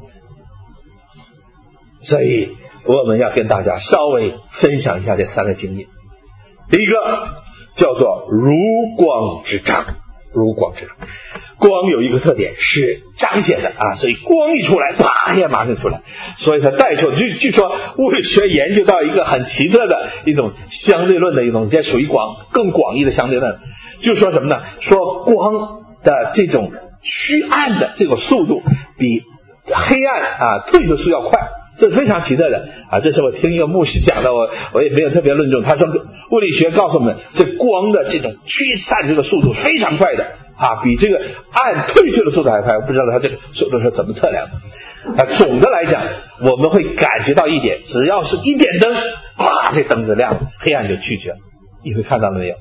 所以我们要跟大家稍微分享一下这三个经验。第一个叫做如光之彰，如光之彰。光有一个特点是彰显的啊，所以光一出来，啪呀，马上出来，所以它带出据据说物理学研究到一个很奇特的一种相对论的一种，这属于广更广义的相对论，就说什么呢？说光的这种趋暗的这个速度比黑暗啊退的速度要快。这是非常奇特的啊！这是我听一个牧师讲的，我我也没有特别论证。他说，物理学告诉我们，这光的这种驱散这个速度非常快的啊，比这个暗退去的速度还快。我不知道他这个速度是怎么测量的。啊，总的来讲，我们会感觉到一点，只要是一点灯，哇，这灯就亮了，黑暗就去去了。你会看到了没有？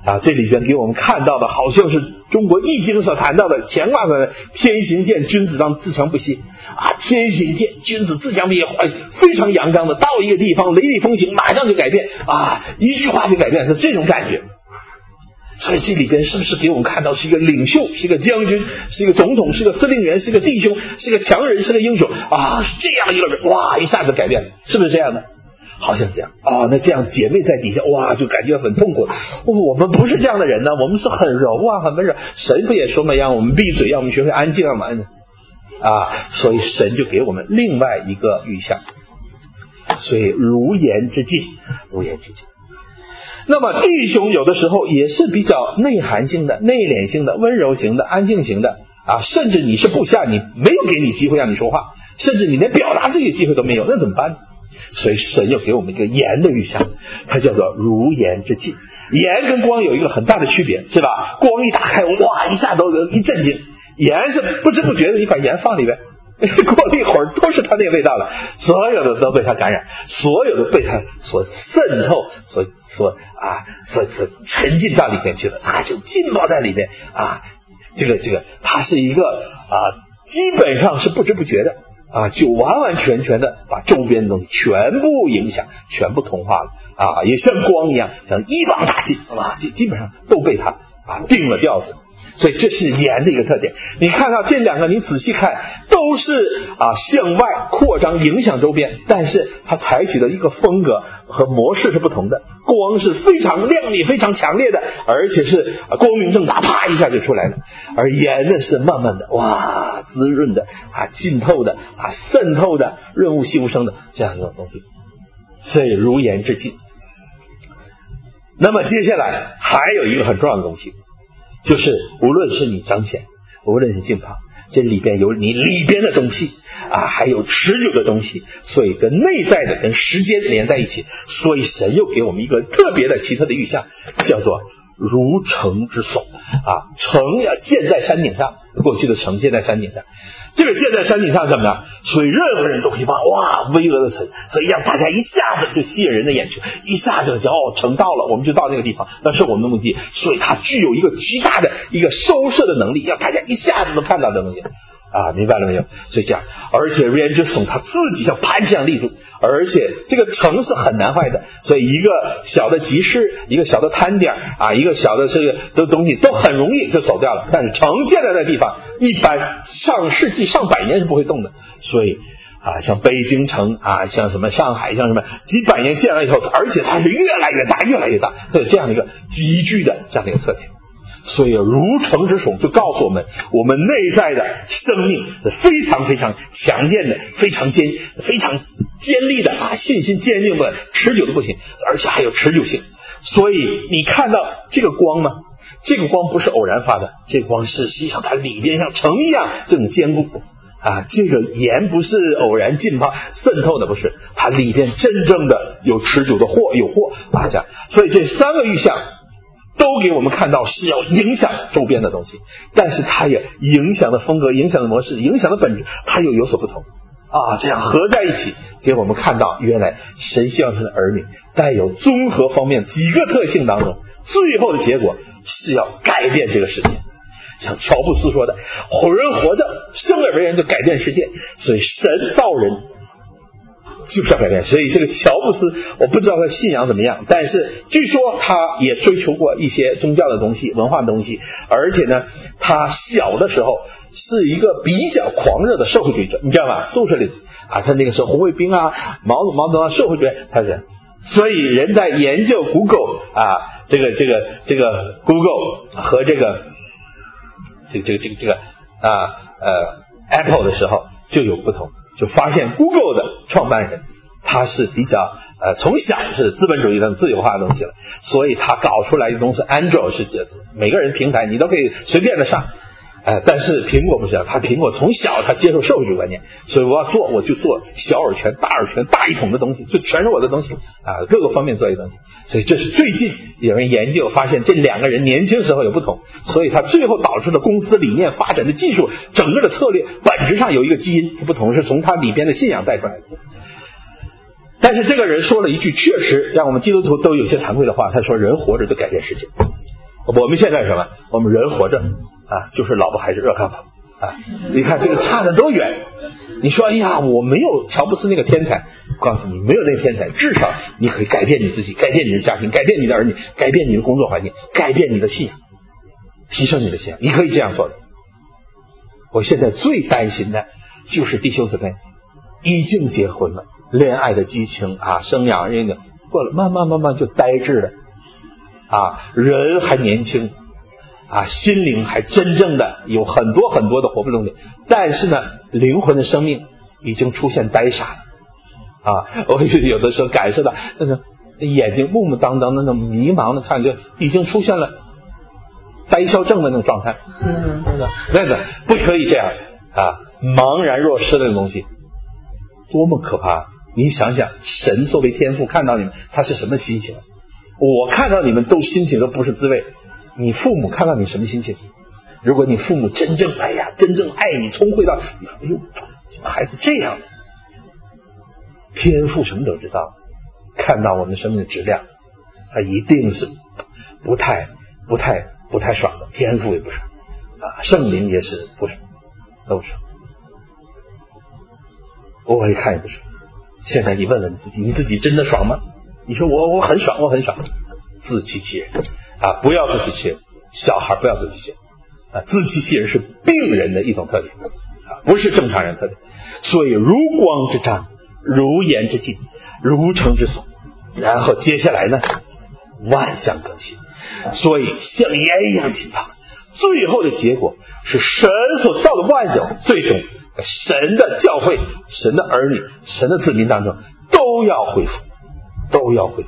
啊，这里边给我们看到的好像是中国易经所谈到的乾卦的天行健，君子当自强不息啊，天行健，君子自强不息，非常阳刚的，到一个地方雷厉风行，马上就改变啊，一句话就改变，是这种感觉。所以这里边是不是给我们看到是一个领袖，是一个将军，是一个总统，是一个司令员，是一个弟兄，是一个强人，是个英雄啊，是这样一个人，哇，一下子改变了，是不是这样的？好像这样啊，那这样姐妹在底下哇，就感觉很痛苦。我们不是这样的人呢，我们是很柔啊，很温柔。神不也说嘛，让我们闭嘴，让我们学会安静嘛啊，所以神就给我们另外一个预象。所以如言之境，如言之境。那么弟兄有的时候也是比较内涵性的、内敛性的、温柔型的、安静型的啊，甚至你是部下，你没有给你机会让你说话，甚至你连表达自己的机会都没有，那怎么办呢？所以神又给我们一个言的预象，它叫做如言之境。言跟光有一个很大的区别，是吧？光一打开，哇，一下都一震惊。盐是不知不觉的，你把盐放里边，过了一会儿都是它那个味道了，所有的都被它感染，所有的被它所渗透，所所啊所所沉浸到里面去了，它就浸泡在里面啊。这个这个，它是一个啊，基本上是不知不觉的啊，就完完全全的把周边的东西全部影响，全部同化了啊，也像光一样，像一网打尽啊，基基本上都被它啊定了调子。所以这是盐的一个特点。你看到这两个，你仔细看，都是啊向外扩张影响周边，但是它采取的一个风格和模式是不同的。光是非常亮丽、非常强烈的，而且是光明正大，啪一下就出来了。而盐呢是慢慢的，哇，滋润的啊，浸透的啊，渗透的，润物细无声的这样一种东西。所以如盐之境。那么接下来还有一个很重要的东西，就是无论是你彰显，无论是浸泡，这里边有你里边的东西啊，还有持久的东西，所以跟内在的跟时间连在一起。所以神又给我们一个特别的奇特的预象，叫做如城之耸啊，城要建在山顶上，过去的城建在山顶上，这个建在山顶上什么呢？所以任何人都可以发哇巍峨的城，所以让大家一下子就吸引人的眼球，一下子就哦城到了，我们就到那个地方，那是我们的目的。所以它具有一个极大的一个收摄的能力，让大家一下子都看到这东西啊，明白了没有？所以这样，而且如言之耸，它自己像盘这样立住，而且这个城是很难坏的，所以一个小的集市，一个小的摊点啊，一个小的这个的东西都很容易就走掉了。但是城建在那地方，一般上世纪上百年是不会动的。所以啊，像北京城啊，像什么上海，像什么几百年建了以后，而且它是越来越大，越来越大，它有这样的一个急剧的这样的一个特点。所以如城之耸就告诉我们，我们内在的生命是非常非常强健的，非常坚非常坚立的啊，信心坚定的，持久的不行，而且还有持久性。所以你看到这个光吗？这个光不是偶然发的，这个光是实际上它里边像城一样这种坚固啊，这个盐不是偶然浸泡渗透的，不是，它里边真正的有持久的货有货啊，这样。所以这三个预象都给我们看到是要影响周边的东西，但是它也影响的风格、影响的模式、影响的本质，它又有所不同啊。这样合在一起，给我们看到原来神希望他的儿女带有综合方面几个特性当中，最后的结果是要改变这个世界。像乔布斯说的，人活着生而为人就改变世界，所以神造人就是要改变。所以这个乔布斯，我不知道他信仰怎么样，但是据说他也追求过一些宗教的东西、文化的东西，而且呢，他小的时候是一个比较狂热的社会主义者，你知道吗？socialist啊，他那个时候红卫兵啊、毛毛泽东啊，社会主义他是。所以人在研究 Google 啊，这个这个这个 Google 和这个这个这个这个这个啊呃 Apple 的时候就有不同。就发现 Google 的创办人他是比较呃从小是资本主义的自由化的东西了，所以他搞出来的东西 Android 是每个人平台你都可以随便的上，呃，但是苹果不是，他苹果从小他接受社会主义观念，所以我要做我就做小而全、大而全、大一统的东西，就全是我的东西啊，各个方面做一个东西。所以这是最近有人研究发现这两个人年轻时候有不同，所以他最后导致的公司理念、发展的技术、整个的策略本质上有一个基因不同，是从他里边的信仰带出来的。但是这个人说了一句确实让我们基督徒都有些惭愧的话，他说人活着就改变世界我们现在什么？我们人活着啊，就是老婆孩子热炕头啊！你看这个差得多远？你说哎呀，我没有乔布斯那个天才，告诉你没有那个天才，至少你可以改变你自己，改变你的家庭，改变你的儿女，改变你的工作环境，改变你的信仰，提升你的信仰，你可以这样做的。我现在最担心的就是弟兄姊妹已经结婚了，恋爱的激情啊，生养人的过了，慢慢慢慢就呆滞了啊，人还年轻啊，心灵还真正的有很多很多的活不动的，但是呢，灵魂的生命已经出现呆傻了啊！我有的时候感受到那种眼睛木木当当的那种迷茫的感觉，已经出现了呆笑症的那种状态。嗯，那个不可以这样啊！茫然若失的那种东西，多么可怕！你想想，神作为天父看到你们，他是什么心情？我看到你们都心情都不是滋味。你父母看到你什么心情？如果你父母真正哎呀，真正爱你，聪慧到你说哎呦，这个孩子这样，天父什么都知道，看到我们生命的质量，他一定是不太不太不太爽的。天父也不爽啊，圣灵也是不爽，都不爽。我一看也不爽。现在你问问你自己，你自己真的爽吗？你说我我很爽，我很爽，自欺欺人啊！不要自欺欺人，小孩不要自欺欺人啊！自欺欺人是病人的一种特点啊，不是正常人特点。所以如光之彰，如盐之镜，如诚之所。然后接下来呢，万象更新，所以像盐一样清烫。最后的结果是神所造的万有，最终神的教会、神的儿女、神的子民当中都要恢复，都要恢复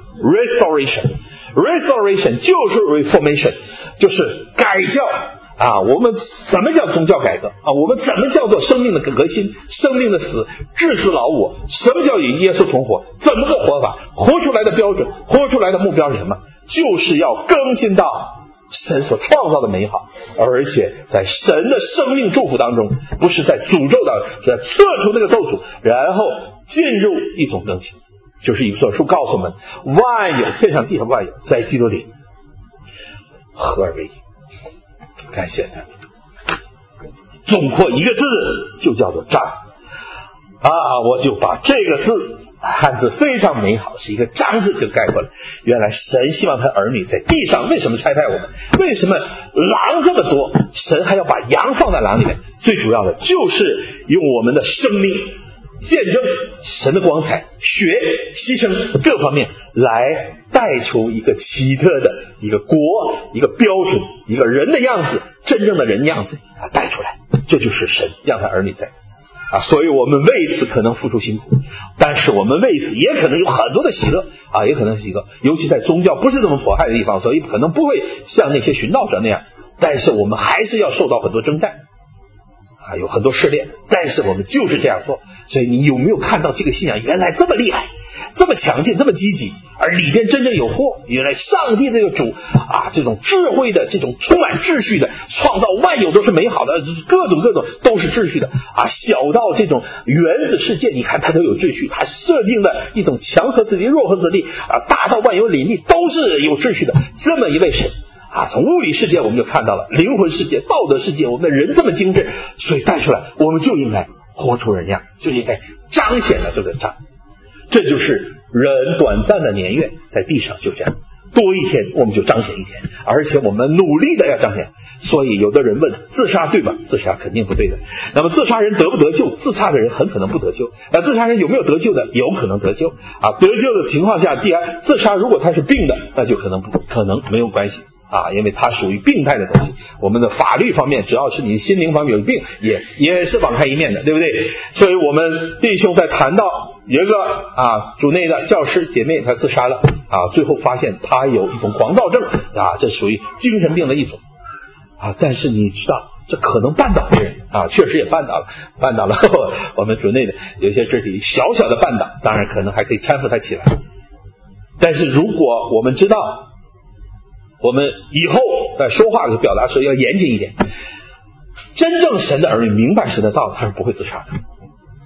restoration。restoration 就是 reformation， 就是改教啊。我们怎么叫宗教改革啊？我们怎么叫做生命的革新、生命的死、致死老我？什么叫以耶稣重活？怎么个活法？活出来的标准，活出来的目标是什么？就是要更新到神所创造的美好，而且在神的生命祝福当中，不是在诅咒当中，是在撤除那个咒诅，然后进入一种更新。就是以弗所书告诉我们，万有天上地上万有在基督里合而为一。感谢他，总括一个字就叫做彰啊！我就把这个字汉字非常美好，是一个彰字就概括了。原来神希望他儿女在地上，为什么差派我们？为什么狼这么多？神还要把羊放在狼里面？最主要的就是用我们的生命见证神的光彩，血牺牲各方面来带出一个奇特的一个国，一个标准，一个人的样子，真正的人样子啊带出来。这就是神让他儿女在啊，所以我们为此可能付出辛苦，但是我们为此也可能有很多的喜乐啊，也可能是喜乐，尤其在宗教不是这么迫害的地方，所以可能不会像那些寻道者那样，但是我们还是要受到很多征战啊，有很多试炼，但是我们就是这样做。所以你有没有看到这个信仰原来这么厉害，这么强劲，这么积极，而里边真正有货？原来上帝这个主啊，这种智慧的，这种充满秩序的，创造万有都是美好的，各种各种都是秩序的啊。小到这种原子世界，你看它都有秩序，它设定的一种强核子力、弱核子力啊，大到万有引力都是有秩序的。这么一位神啊，从物理世界我们就看到了灵魂世界、道德世界，我们的人这么精致，所以带出来，我们就应该活出人样，就应该彰显了这个彰。这就是人短暂的年月在地上就这样，多一天我们就彰显一天，而且我们努力的要彰显。所以有的人问自杀对吧？自杀肯定不对的。那么自杀人得不得救？自杀的人很可能不得救。那自杀人有没有得救的？有可能得救啊。得救的情况下，第二，自杀如果他是病的，那就可能不可能没有关系啊，因为它属于病态的东西。我们的法律方面，只要是你心灵方面有病，也也是网开一面的，对不对？所以我们弟兄在谈到有一个啊主内的教师姐妹，她自杀了啊，最后发现她有一种狂躁症啊，这属于精神病的一种啊。但是你知道，这可能绊倒别人啊，确实也绊倒了，绊倒了我们主内的有些肢体小小的绊倒，当然可能还可以搀扶他起来。但是如果我们知道，我们以后在说话的表达时要严谨一点。真正神的儿女明白神的道，他是不会自杀的。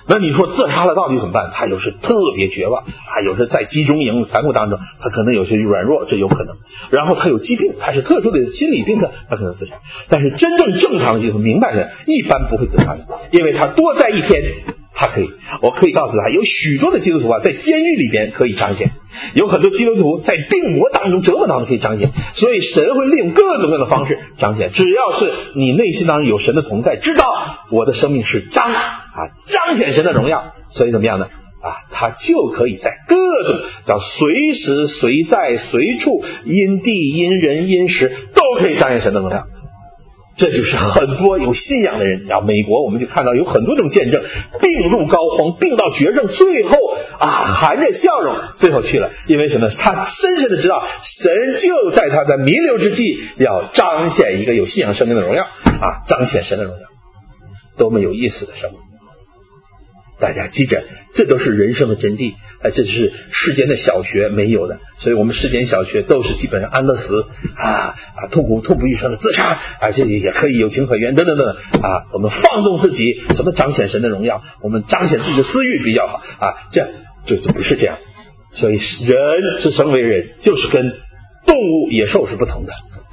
那你说自杀了到底怎么办？他有时特别绝望啊，有时在集中营残酷当中，他可能有些软弱，这有可能。然后他有疾病，他是特殊的心理病症，他可能自杀。但是真正正常的基督徒明白的，一般不会自杀的，因为他多在一天，他可以。我可以告诉他，有许多的基督徒啊，在监狱里边可以彰显，有很多基督徒在病魔当中、折磨当中可以彰显。所以神会利用各种各样的方式彰显，只要是你内心当中有神的同在，知道我的生命是彰啊彰显神的荣耀，所以怎么样呢？啊，他就可以在各种叫随时随在随处因地因人因时都可以彰显神的荣耀。这就是很多有信仰的人啊，美国我们就看到有很多种见证，病入膏肓，病到绝症，最后啊含着笑容最后去了。因为什么？他深深的知道神就在他的弥留之际要彰显一个有信仰生命的荣耀啊，彰显神的荣耀。多么有意思的生命！大家记着，这都是人生的真谛啊！这是世间的小学没有的，所以我们世间小学都是基本上安乐死啊啊，痛苦痛不欲生的自杀啊，这也可以有情可原等等等啊。我们放纵自己，什么彰显神的荣耀，我们彰显自己的私欲比较好啊，这这就不是这样。所以人之生为人，就是跟动物野兽是不同的。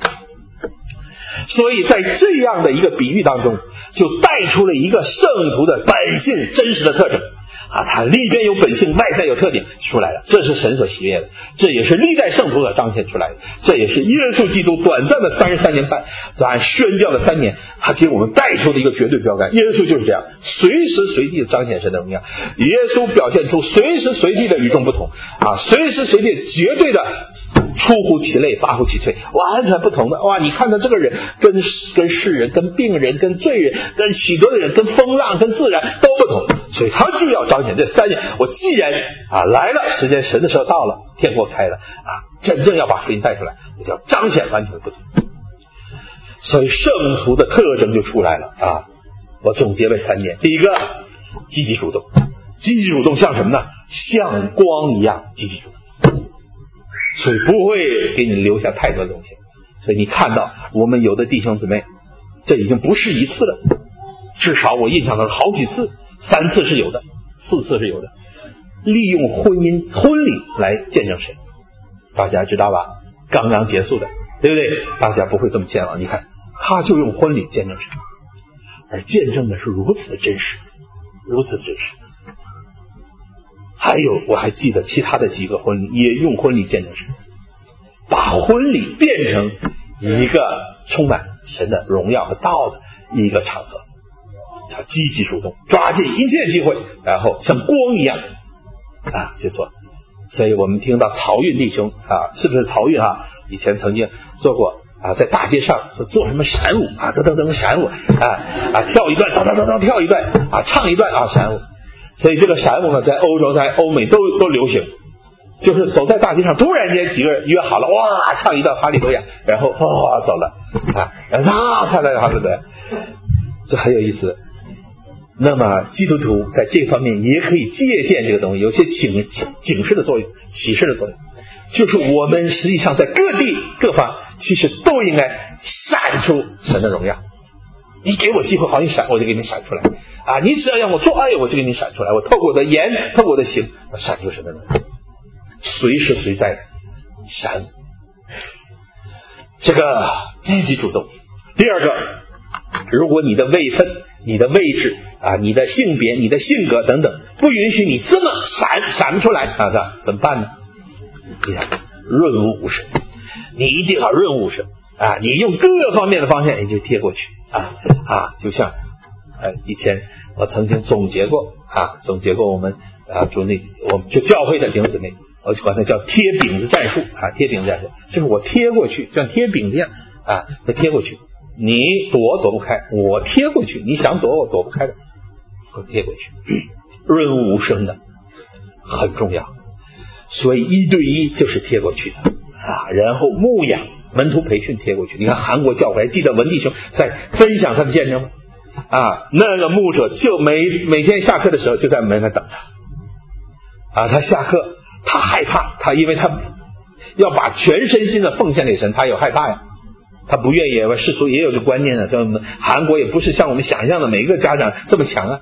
所以在这样的一个比喻当中，就带出了一个圣徒的本性真实的特征啊，他里边有本性，外在有特点出来了，这是神所喜悦的，这也是历代圣徒所彰显出来的，这也是耶稣基督短暂的三十三年半，短宣教的三年，他给我们带出的一个绝对标杆。耶稣就是这样，随时随地的彰显神的荣耀。耶稣表现出随时随地的与众不同啊，随时随地绝对的出乎其类，发乎其萃，完全不同的。哇，你看到这个人跟跟世人、跟病人、跟罪人、跟许多的人、跟风浪、跟自然都不同，所以他就要彰显这三点。我既然啊来了，时间神的时候到了，天国开了啊，真正要把福音带出来，我就要彰显完全不同。所以圣徒的特征就出来了啊！我总结为三点：第一个，积极主动。积极主动像什么呢？像光一样积极主动。所以不会给你留下太多的东西。所以你看到我们有的弟兄姊妹，这已经不是一次了，至少我印象中好几次，三次是有的，四次是有的，利用婚姻婚礼来见证神。大家知道吧？刚刚结束的，对不对？大家不会这么见了。你看他就用婚礼见证神，而见证的是如此的真实，如此的真实。还有我还记得其他的几个婚礼也用婚礼见证神，把婚礼变成一个充满神的荣耀和道的一个场合，叫积极主动，抓紧一切机会，然后像光一样啊去做。所以我们听到曹运弟兄啊，是不是曹运啊？以前曾经做过啊，在大街上说做什么闪舞啊，噔噔噔闪舞啊啊，跳一段，噔噔噔噔跳一段啊，唱一段啊闪舞。所以这个闪舞呢，在欧洲、在欧美都都流行，就是走在大街上，突然间几个人约好了，哇，唱一段哈利路亚，然后哇走了啊，然后啊唱来哈利路亚，这很有意思。那么基督徒在这方面也可以借鉴这个东西，有些警警示的作用、启示的作用，就是我们实际上在各地各方其实都应该闪出神的荣耀。你给我机会，好你闪，我就给你闪出来啊！你只要让我做爱，我就给你闪出来。我透过我的言，透过我的行，我闪出神的荣耀，随时随在闪。这个积极主动。第二个，如果你的位分、你的位置啊、你的性别、你的性格等等不允许你这么闪闪不出来啊，是吧？怎么办呢？你看，润物无声，你一定要润物无声啊！你用各方面的方向你就贴过去啊啊！就像呃以前我曾经总结过啊，总结过我们啊主内我们就教会的弟兄姊妹，我就管它叫贴饼子战术啊，贴饼子战术就是我贴过去，像贴饼子一样啊，我贴过去。你躲躲不开，我贴过去，你想躲我躲不开的，我贴过去，润物无声的很重要。所以一对一就是贴过去的啊，然后牧养门徒培训贴过去。你看韩国教会，还记得文弟兄在分享他的见证吗？啊，那个牧者就每每天下课的时候就在门外等他啊，他下课他害怕，他因为他要把全身心的奉献给神，他有害怕呀。他不愿意，世俗也有这观念呢。像我们韩国也不是像我们想象的每一个家长这么强啊，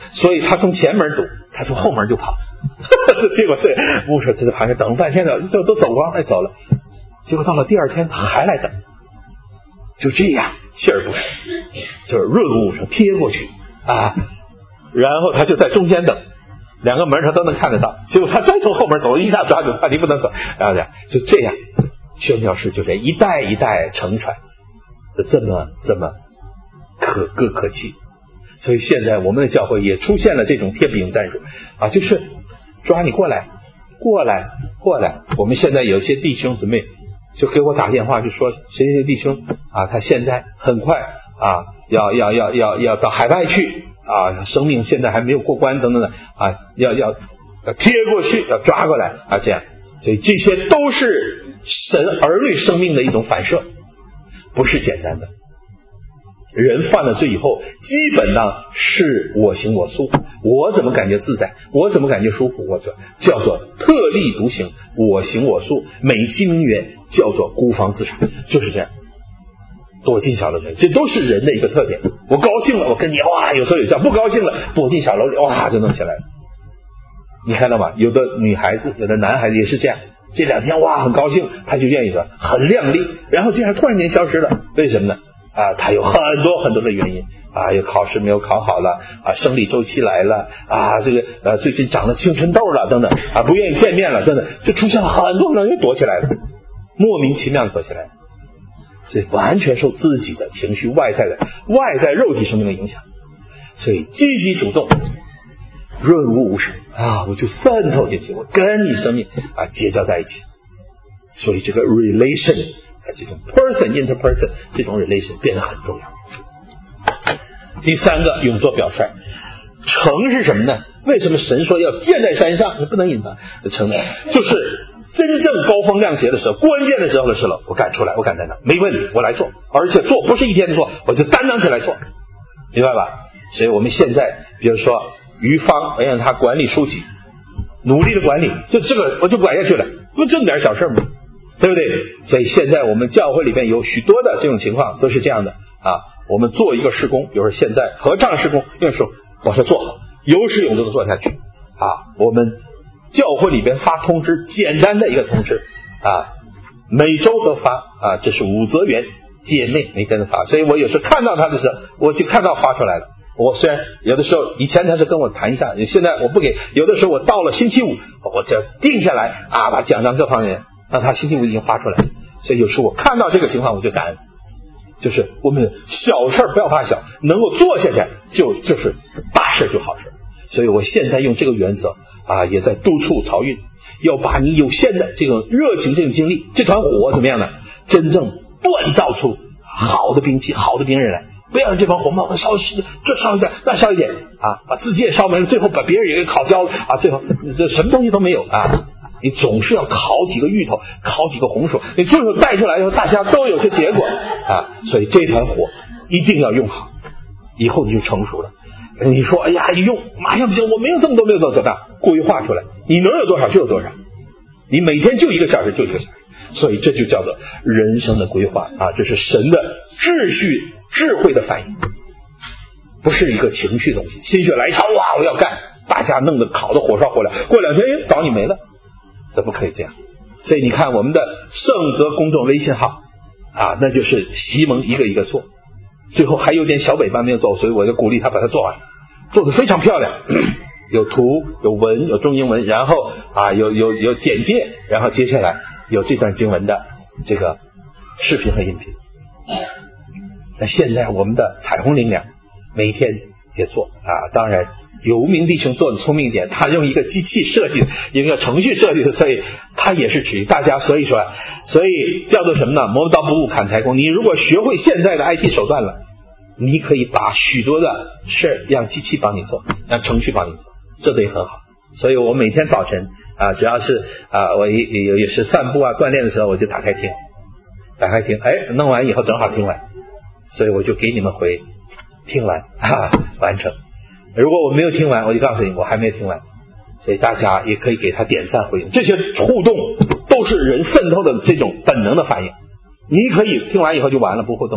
所以他从前门堵，他从后门就跑。结果这牧师在这旁边等了半天了，都都走光了，走了。结果到了第二天，他还来等，就这样锲而不舍，就是润物无声，贴过去啊，然后他就在中间等，两个门上都能看得到。结果他再从后门走，一下抓住他，你不能走，然后就这样，宣教士就这一代一代承传，这么这么可歌可泣。所以现在我们的教会也出现了这种贴饼战术啊，就是抓你过来，过来，过来。我们现在有些弟兄姊妹就给我打电话，就说谁谁弟兄啊，他现在很快啊，要要要要要到海外去啊，生命现在还没有过关等等的啊，要要要贴过去，要抓过来啊，这样。所以这些都是神儿女生命的一种反射，不是简单的。人犯了罪以后，基本上是我行我素，我怎么感觉自在，我怎么感觉舒服，我就叫做特立独行，我行我素，美其名曰叫做孤芳自赏，就是这样，躲进小楼里，这都是人的一个特点。我高兴了，我跟你哇有说有笑；不高兴了，躲进小楼里，哇就弄起来了。你看到吗？有的女孩子，有的男孩子也是这样，这两天哇很高兴，他就愿意说很靓丽，然后这样突然间消失了，为什么呢？啊，他有很多很多的原因啊，有考试没有考好了啊，生理周期来了啊，这个呃最近长了青春痘了等等啊，不愿意见面了等等，就出现了很多人又躲起来了，莫名其妙的躲起来了，这完全受自己的情绪外在的外在肉体生命的影响，所以积极主动，润物无声啊，我就渗透进去，我跟你生命啊结交在一起，所以这个 relation。这种 person interperson 这种 relation 变得很重要。第三个，永作表率。城是什么呢？为什么神说要建在山上？你不能隐藏城呢？就是真正高风亮节的时候，关键的时候的时候，我敢出来，我敢在那，没问题，我来做，而且做不是一天做，我就担当起来做，明白吧？所以我们现在，比如说于芳，我让他管理书籍，努力的管理，就这个我就管下去了，不这么点小事吗？对不对？所以现在我们教会里面有许多的这种情况都是这样的啊。我们做一个事工，比如说现在合唱事工，那时候把它做好，有始有终的做下去啊。我们教会里边发通知，简单的一个通知啊，每周都发啊，这是武则园姐妹没跟着发，所以我有时候看到他的时候，我就看到发出来了。我虽然有的时候以前他是跟我谈一下，现在我不给，有的时候我到了星期五，我就定下来啊，把奖章各方面。让他星期五已经发出来，所以有时候我看到这个情况我就感恩，就是我们小事不要怕小，能够做下去就就是大事就好事。所以我现在用这个原则啊，也在督促漕运，要把你有限的这种热情、这种精力，这团火怎么样呢？真正锻造出好的兵器、好的兵人来，不要让这帮火冒烧这烧一点，那烧一点啊，把自己也烧没了，最后把别人也给烤焦了啊，最后这什么东西都没有啊。你总是要烤几个芋头，烤几个红薯，你最后带出来以后，大家都有些结果啊。所以这团火一定要用好，以后你就成熟了。你说，哎呀，一用马上不行，我没有这么多，没有这么多，故意画出来，你能有多少就有多少，你每天就一个小时就一个小时。所以这就叫做人生的规划啊，这是神的秩序、智慧的反应，不是一个情绪的东西。心血来潮，哇，我要干，大家弄得烤得火烧火燎，过两天，哎，早你没了。这不可以这样，所以你看我们的圣泽公众微信号啊，那就是习蒙一个一个做，最后还有点小尾巴没有做，所以我就鼓励他把它做完，做得非常漂亮，有图有文有中英文，然后啊有有有简介，然后接下来有这段经文的这个视频和音频。那现在我们的彩虹灵粮每天也做啊，当然有名弟兄做的聪明一点，他用一个机器设计的一个程序设计的，所以他也是指大家，所以说所以叫做什么呢？磨刀不误砍柴工。你如果学会现在的 I T 手段了，你可以把许多的事让机器帮你做，让程序帮你做，这个也很好。所以我每天早晨啊，只要是啊我有也是散步啊锻炼的时候，我就打开听打开听哎弄完以后正好听完，所以我就给你们回听完啊完成。如果我没有听完，我就告诉你我还没有听完，所以大家也可以给他点赞回应，这些互动都是人渗透的这种本能的反应。你可以听完以后就完了不互动，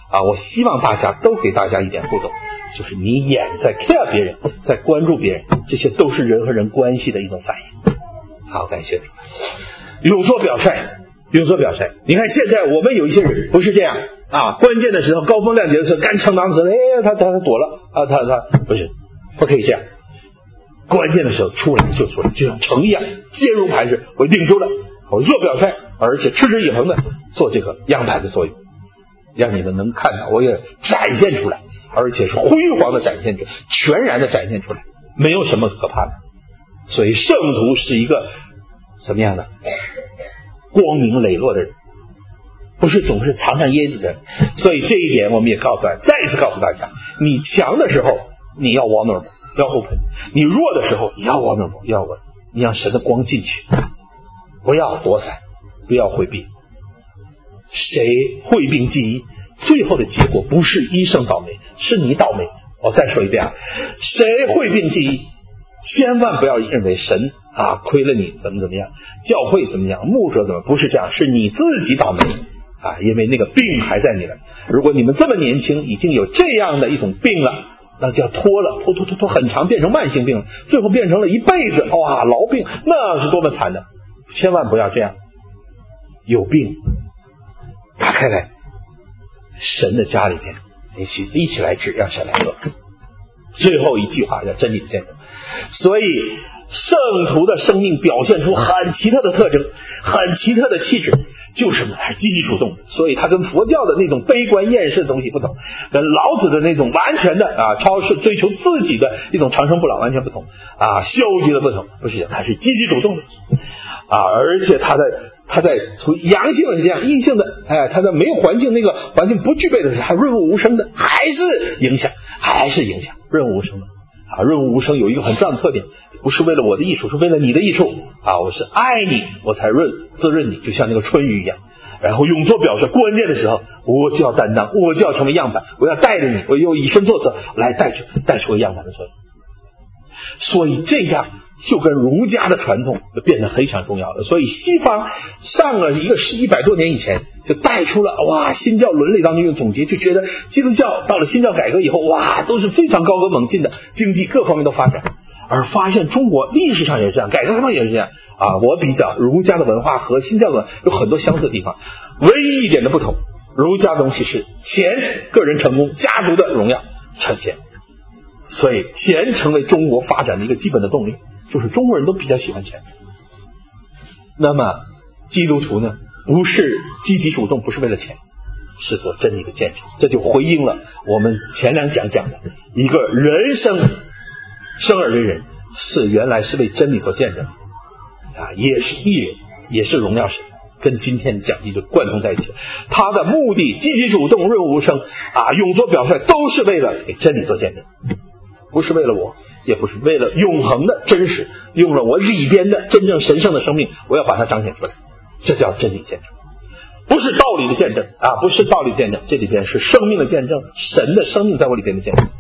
啊，我希望大家都给大家一点互动，就是你眼在 care 别人，在关注别人，这些都是人和人关系的一种反应。好，感谢。有所表率，有所表率。你看现在我们有一些人不是这样啊，关键的时候高风亮节的时候干撑当时，哎，他他他躲了啊，他他不是，不可以这样。关键的时候出来就出来，就像城一样，坚如磐石，我定住了，我若表率，而且持之以恒的做这个样板的作用，让你们能看到，我也展现出来，而且是辉煌的展现出来，全然的展现出来，没有什么可怕的。所以圣徒是一个什么样的光明磊落的人，不是总是藏上掖着的人。所以这一点我们也告诉大家，再一次告诉大家，你强的时候你要 vulnerable， 要 open， 你弱的时候你要 vulnerable， 要 open， 你让神的光进去，不要躲闪，不要回避。谁会病记忆，最后的结果不是医生倒霉，是你倒霉。我再说一遍啊，谁会病记忆，千万不要认为神啊亏了你怎么怎么样，教会怎么样，牧者怎么，不是这样，是你自己倒霉啊，因为那个病还在你那。如果你们这么年轻已经有这样的一种病了，那就要拖了，拖拖拖拖很长，变成慢性病了，最后变成了一辈子哇痨病，那是多么惨的。千万不要这样，有病打开来，神的家里面一起一起来治，让神来做。最后一句话叫真理的见证。所以圣徒的生命表现出很奇特的特征，很奇特的气质，就是什么？他是积极主动的。所以他跟佛教的那种悲观厌世的东西不同，跟老子的那种完全的啊超世追求自己的一种长生不老完全不同啊，消极的不同，不是，他是积极主动的啊，而且他的他在从阳性的是这样，阴性的哎，他在没有环境那个环境不具备的时候，还润物无声的，还是影响，还是影响，润物无声的啊，润物无声有一个很重要的特点，不是为了我的益处，是为了你的益处啊！我是爱你，我才润滋润你，就像那个春雨一样。然后永作表示，关键的时候我就要担当，我就要成为样板，我要带着你，我又以身作则来带出带出个样板的作用。所以这样就跟儒家的传统就变得非常重要了。所以西方上了一个是一百多年以前就带出了哇新教伦理当中的总结，就觉得基督教到了新教改革以后哇都是非常高歌猛进的，经济各方面都发展，而发现中国历史上也是这样，改革开放也是这样啊。我比较儒家的文化和新教的有很多相似的地方，唯一一点的不同，儒家东西是钱、个人成功、家族的荣耀、成钱，所以钱成为中国发展的一个基本的动力，就是中国人都比较喜欢钱。那么基督徒呢，不是积极主动，不是为了钱，是做真理的见证。这就回应了我们前两讲讲的一个人生生而为人，是原来是为真理做见证啊，也是义人，也是荣耀神，跟今天的讲义就贯通在一起。他的目的积极主动、润物无声啊，永作表率，都是为了给真理做见证，不是为了我，也不是为了永恒的真实，用了我里边的真正神圣的生命，我要把它彰显出来，这叫真理见证，不是道理的见证啊，不是道理的见证，这里边是生命的见证，神的生命在我里边的见证，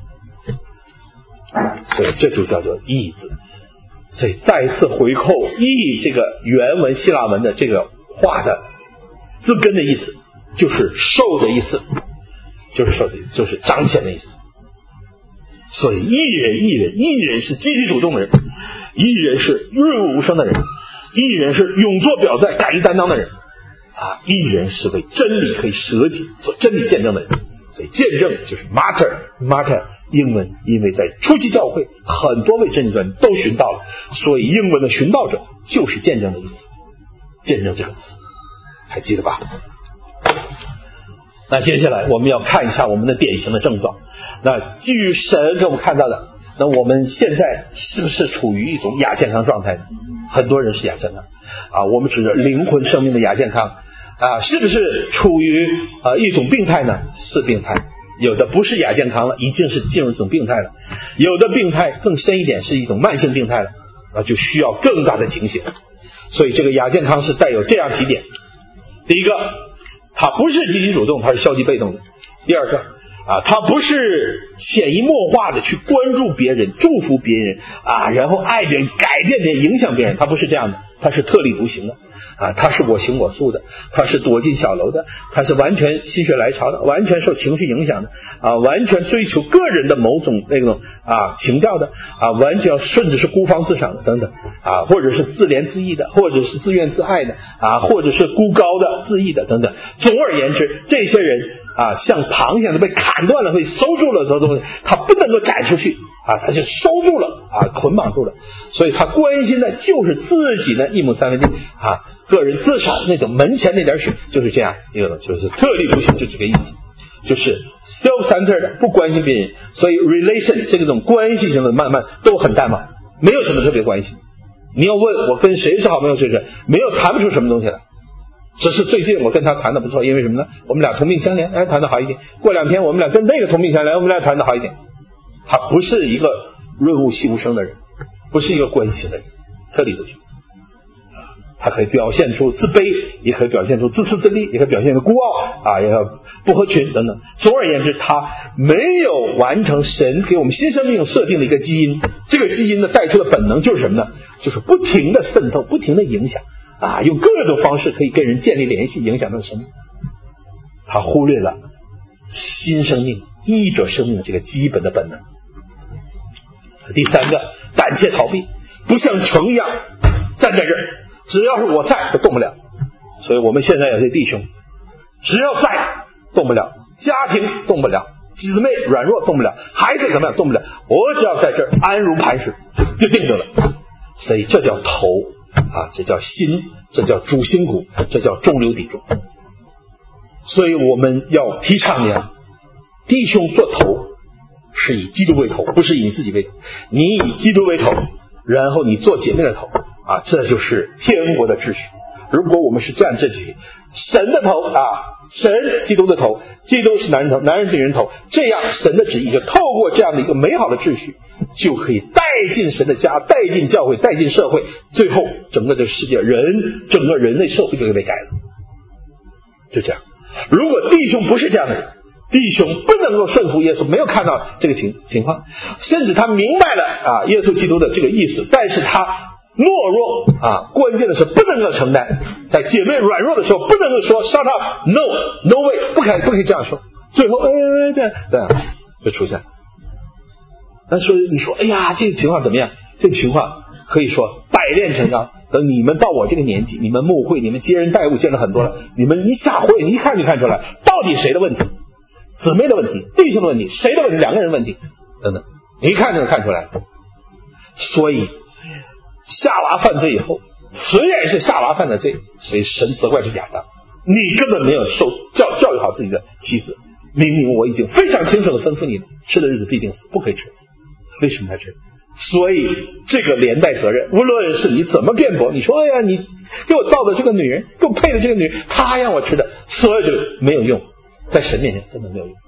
所以这就叫做义字。所以再次回扣义这个原文希腊文的这个话的字根的意思，就是受的意思，就是受的意思，就是彰显的意思。所以义人义人义人是积极主动的人，义人是润物无声的人，义人是永作表率、敢于担当的人啊，义人是为真理可以舍己做真理见证的人。所以见证就是 martyr martyr 英文，因为在初期教会很多位真理人都寻道了，所以英文的寻道者就是见证的意思。见证这个词还记得吧？那接下来我们要看一下我们的典型的症状。那基于神给我们看到的，那我们现在是不是处于一种亚健康状态呢？很多人是亚健康啊，我们指着灵魂生命的亚健康啊，是不是处于啊一种病态呢？是病态。有的不是亚健康了，已经是进入一种病态了；有的病态更深一点，是一种慢性病态了，啊，就需要更大的警醒。所以这个亚健康是带有这样几点：第一个，它不是积极主动，它是消极被动的；第二个啊，它不是潜移默化的去关注别人、祝福别人啊，然后爱别人、改变别人、影响别人，它不是这样的，它是特立独行的啊，他是我行我素的，他是躲进小楼的，他是完全心血来潮的，完全受情绪影响的啊，完全追求个人的某种那种啊情调的啊，完全甚至是孤芳自赏的等等啊，或者是自怜自艾的，或者是自怨自艾的啊，或者是孤高的自义的等等。总而言之，这些人啊，像螃蟹被砍断了会收住了的东西，他不能够展出去啊，他就收住了啊，捆绑住了。所以他关心的就是自己的一亩三分地啊，个人自赏那种门前那点水，就是这样一个，就是特立独行，就这个意思，就是 self-centered 不关心别人。所以 relation 这种关系型的慢慢都很淡忘，没有什么特别关系。你要问我跟谁是好朋友，谁是没有，谈不出什么东西来。只是最近我跟他谈的不错，因为什么呢？我们俩同病相怜，哎，谈的好一点。过两天我们俩跟那个同病相怜，我们俩谈的好一点。他不是一个润物细无声的人，不是一个关心的人，特立独行。他可以表现出自卑，也可以表现出自私自利，也可以表现出孤傲啊，也不合群等等。总而言之，他没有完成神给我们新生命设定的一个基因。这个基因呢带出的本能就是什么呢？就是不停的渗透，不停的影响啊，用各种方式可以跟人建立联系，影响他的生命。他忽略了新生命、医者生命的这个基本的本能。第三个，胆怯逃避，不像城一样站在这儿，只要是我在，都动不了。所以我们现在有些弟兄，只要在动不了，家庭动不了，姊妹软弱动不了，孩子怎么样动不了，我只要在这儿安如磐石，就定着了。所以这叫头啊，这叫心，这叫主心骨，这叫中流砥柱。所以我们要提倡这样，弟兄做头是以基督为头，不是以你自己为头。你以基督为头，然后你做姐妹的头啊，这就是天国的秩序。如果我们是这样秩序，神的头啊，神基督的头，基督是男人头，男人是女人头，这样神的旨意就透过这样的一个美好的秩序，就可以带进神的家，带进教会，带进社会，最后整个这个世界人，整个人类社会就会被改了。就这样。如果弟兄不是这样的人，弟兄不能够顺服耶稣，没有看到这个情情况，甚至他明白了啊耶稣基督的这个意思，但是他懦弱啊，关键的是不能够承担，在姐妹软弱的时候不能够说 shut up no no way 不可以不可以这样说，最后哎对对就出现。那说你说哎呀这个情况怎么样？这个情况可以说百炼成钢。等你们到我这个年纪，你们牧会，你们接人待物见了很多了，你们一下会你一看就看出来到底谁的问题，姊妹的问题，弟兄的问题，谁的问题，两个人问题等等，你一看就能看出来。所以夏娃犯罪以后，虽然是夏娃犯的罪，所以神责怪是亚当，你根本没有受教教育好自己的妻子，明明我已经非常清楚的吩咐你了，吃的日子必定死，不可以吃，为什么他吃？所以这个连带责任，无论是你怎么辩驳，你说哎呀你给我造的这个女人，给我配的这个女人，她让我吃的，所有这个没有用，在神面前根本没有用。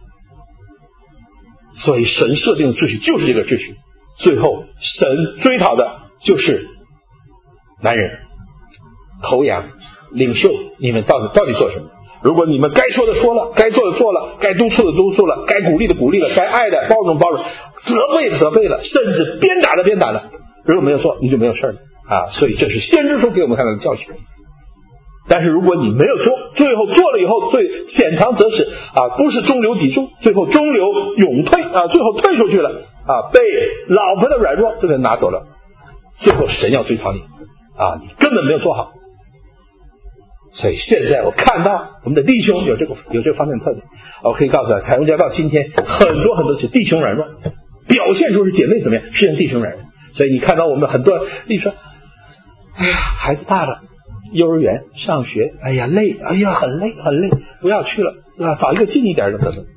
所以神设定的秩序就是这个秩序，最后神追讨的就是男人头羊领袖，你们到底到底做什么？如果你们该说的说了，该做的做了，该督促的督促了，该鼓励的鼓励了，该爱的包容包容，责备责备了，甚至鞭打的鞭打了，如果没有做你就没有事了啊！所以这是先知书给我们看到的教训。但是如果你没有做，最后做了以后最浅尝辄止啊，不是中流砥柱，最后中流勇退啊，最后退出去了啊，被老婆的软弱就给拿走了，最后神要追讨你啊，你根本没有做好。所以现在我看到我们的弟兄有这个有这方面的特点，我可以告诉他，彩虹家到今天很多很多是弟兄软弱，表现出是姐妹怎么样，是弟兄软弱。所以你看到我们很多弟兄说，哎呀，孩子大了，幼儿园上学，哎呀累，哎呀很累很累，不要去了啊，找一个近一点的等等。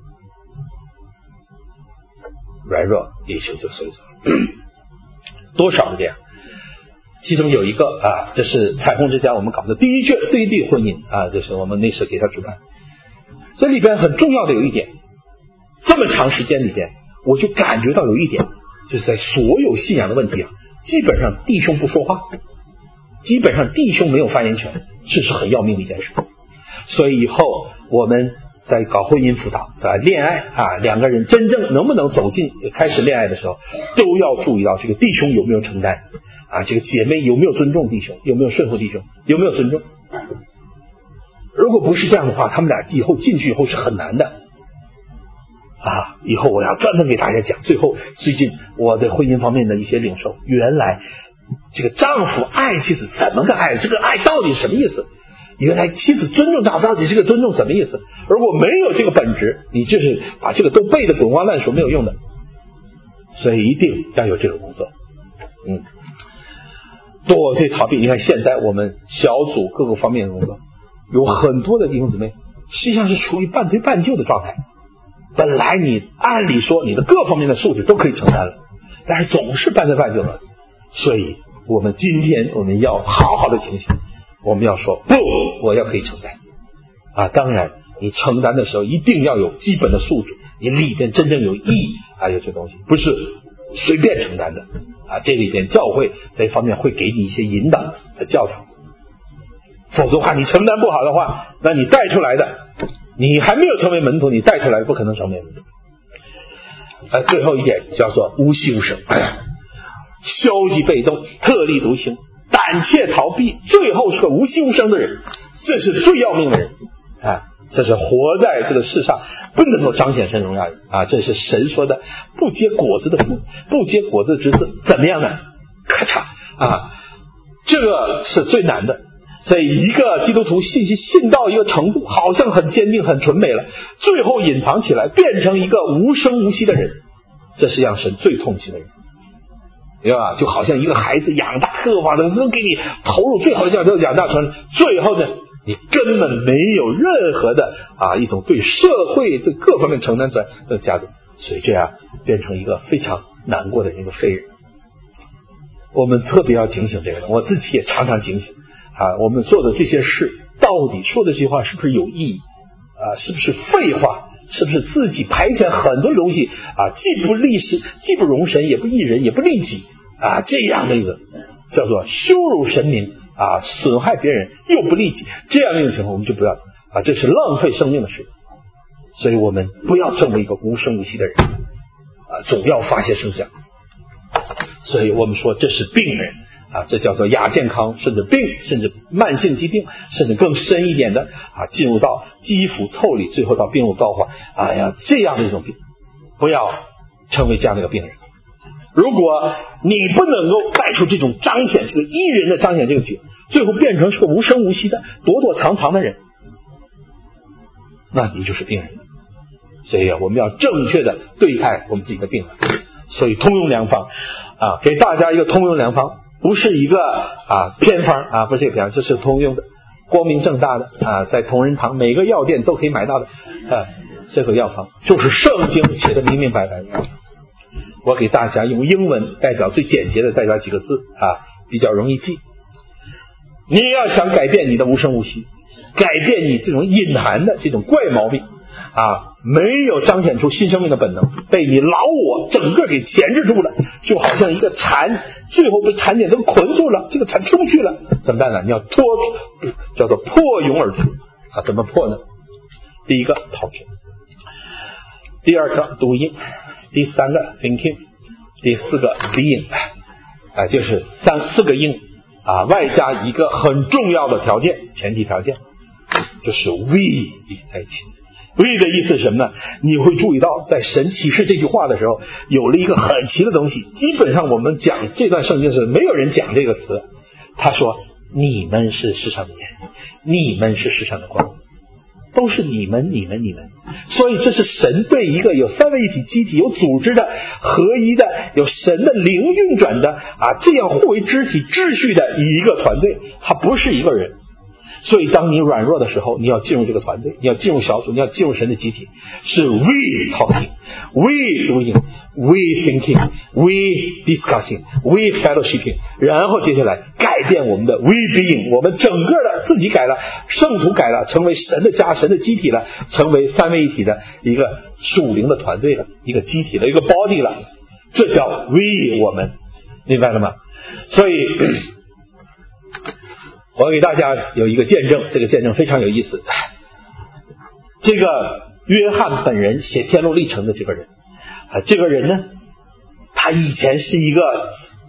软弱弟兄就随走，多少是这样。其中有一个啊，这是彩虹之家我们搞的第一卷第一对婚姻啊，这是我们那时给他主办。这里边很重要的有一点，这么长时间里边，我就感觉到有一点，就是在所有信仰的问题啊，基本上弟兄不说话，基本上弟兄没有发言权，这是很要命的一件事。所以以后我们在搞婚姻辅导，在恋爱啊，两个人真正能不能走进开始恋爱的时候，都要注意到这个弟兄有没有承担啊，这个姐妹有没有尊重弟兄，有没有顺服弟兄，有没有尊重。如果不是这样的话，他们俩以后进去以后是很难的啊。以后我要专门给大家讲。最后最近我的婚姻方面的一些领受，原来这个丈夫爱妻子怎么个爱，这个爱到底什么意思，原来妻子尊重丈夫到底这个尊重什么意思。如果没有这个本质，你就是把这个都背得滚瓜烂熟，没有用的。所以一定要有这个工作。嗯，躲退逃避。你看现在我们小组各个方面的工作，有很多的弟兄姊妹实际上是处于半推半就的状态。本来你按理说你的各方面的素质都可以承担了，但是总是半推半就了。所以我们今天我们要好好的警醒，我们要说不，我要可以承担啊。当然你承担的时候一定要有基本的素质，你里边真正有意义啊，有这东西不是随便承担的啊。这里边教会这方面会给你一些引导和教导，否则的话你承担不好的话，那你带出来的，你还没有成为门徒，你带出来的不可能成为门徒。呃，最后一点叫做无息无声，消极被动，特立独行，胆怯逃避，最后是个无息无声的人，这是最要命的人啊！这是活在这个世上不能够彰显神荣耀的啊！这是神说的不结果子的树，不结果子的枝子怎么样呢？咔嚓啊！这个是最难的。所以一个基督徒信息信到一个程度，好像很坚定很纯美了，最后隐藏起来变成一个无声无息的人，这是让神最痛心的人，对吧？就好像一个孩子养大各方面都给你投入最好的教育养大成，最后呢你根本没有任何的啊一种对社会对各方面承担责任的价值，所以这样变成一个非常难过的一个废人。我们特别要警醒这个，我自己也常常警醒啊，我们做的这些事到底说的这些话是不是有意义啊？是不是废话？是不是自己排遣很多东西啊？既不利事，既不容神，也不益人，也不利己啊！这样的一个叫做羞辱神明啊，损害别人又不利己，这样的一个情况我们就不要啊，这是浪费生命的事。所以我们不要成为一个无声无息的人啊，总要发些声响。所以我们说这是病人啊，这叫做亚健康，甚至病，甚至慢性疾病，甚至更深一点的啊，进入到肌肤腠理，最后到病入膏肓。哎呀，这样的一种病，不要成为这样的一个病人。如果你不能够带出这种彰显这个艺人的彰显这个举，最后变成是个无声无息的躲躲藏藏的人，那你就是病人。所以啊，我们要正确的对待我们自己的病人。所以通用良方啊，给大家一个通用良方，不是一个啊偏方啊，不是一个偏方，这是通用的，光明正大的啊，在同仁堂每个药店都可以买到的啊，这个药方就是圣经写的明明白白的。我给大家用英文代表最简洁的代表几个字啊，比较容易记。你要想改变你的无声无息，改变你这种隐含的这种怪毛病啊，没有彰显出新生命的本能，被你老我整个给钳制住了，就好像一个蝉最后被蝉茧都捆住了，这个蝉出不去了，怎么办呢？你要脱，叫做破蛹而出啊！怎么破呢？第一个逃避，第二个读音，第三个 thinking， 第四个 being 啊，就是三四个音啊，外加一个很重要的条件，前提条件就是 we 在一起。we 的意思是什么呢？你会注意到在神启示这句话的时候有了一个很奇的东西，基本上我们讲这段圣经是没有人讲这个词。他说你们是世上的盐，你们是世上的光，都是你们你们你们。所以这是神对一个有三位一体机体，有组织的合一的，有神的灵运转的啊，这样互为肢体秩序的一个团队，它不是一个人。所以当你软弱的时候，你要进入这个团队，你要进入小组，你要进入神的集体，是 we talking, we doing, we thinking, we discussing, we fellowshipping， 然后接下来改变我们的 we being， 我们整个的自己改了，圣徒改了，成为神的家，神的集体了，成为三位一体的一个属灵的团队了，一个集体的一个 body 了，这叫 we 我们，明白了吗？所以我给大家有一个见证，这个见证非常有意思。这个约翰本人写天路历程的这个人啊，这个人呢，他以前是一个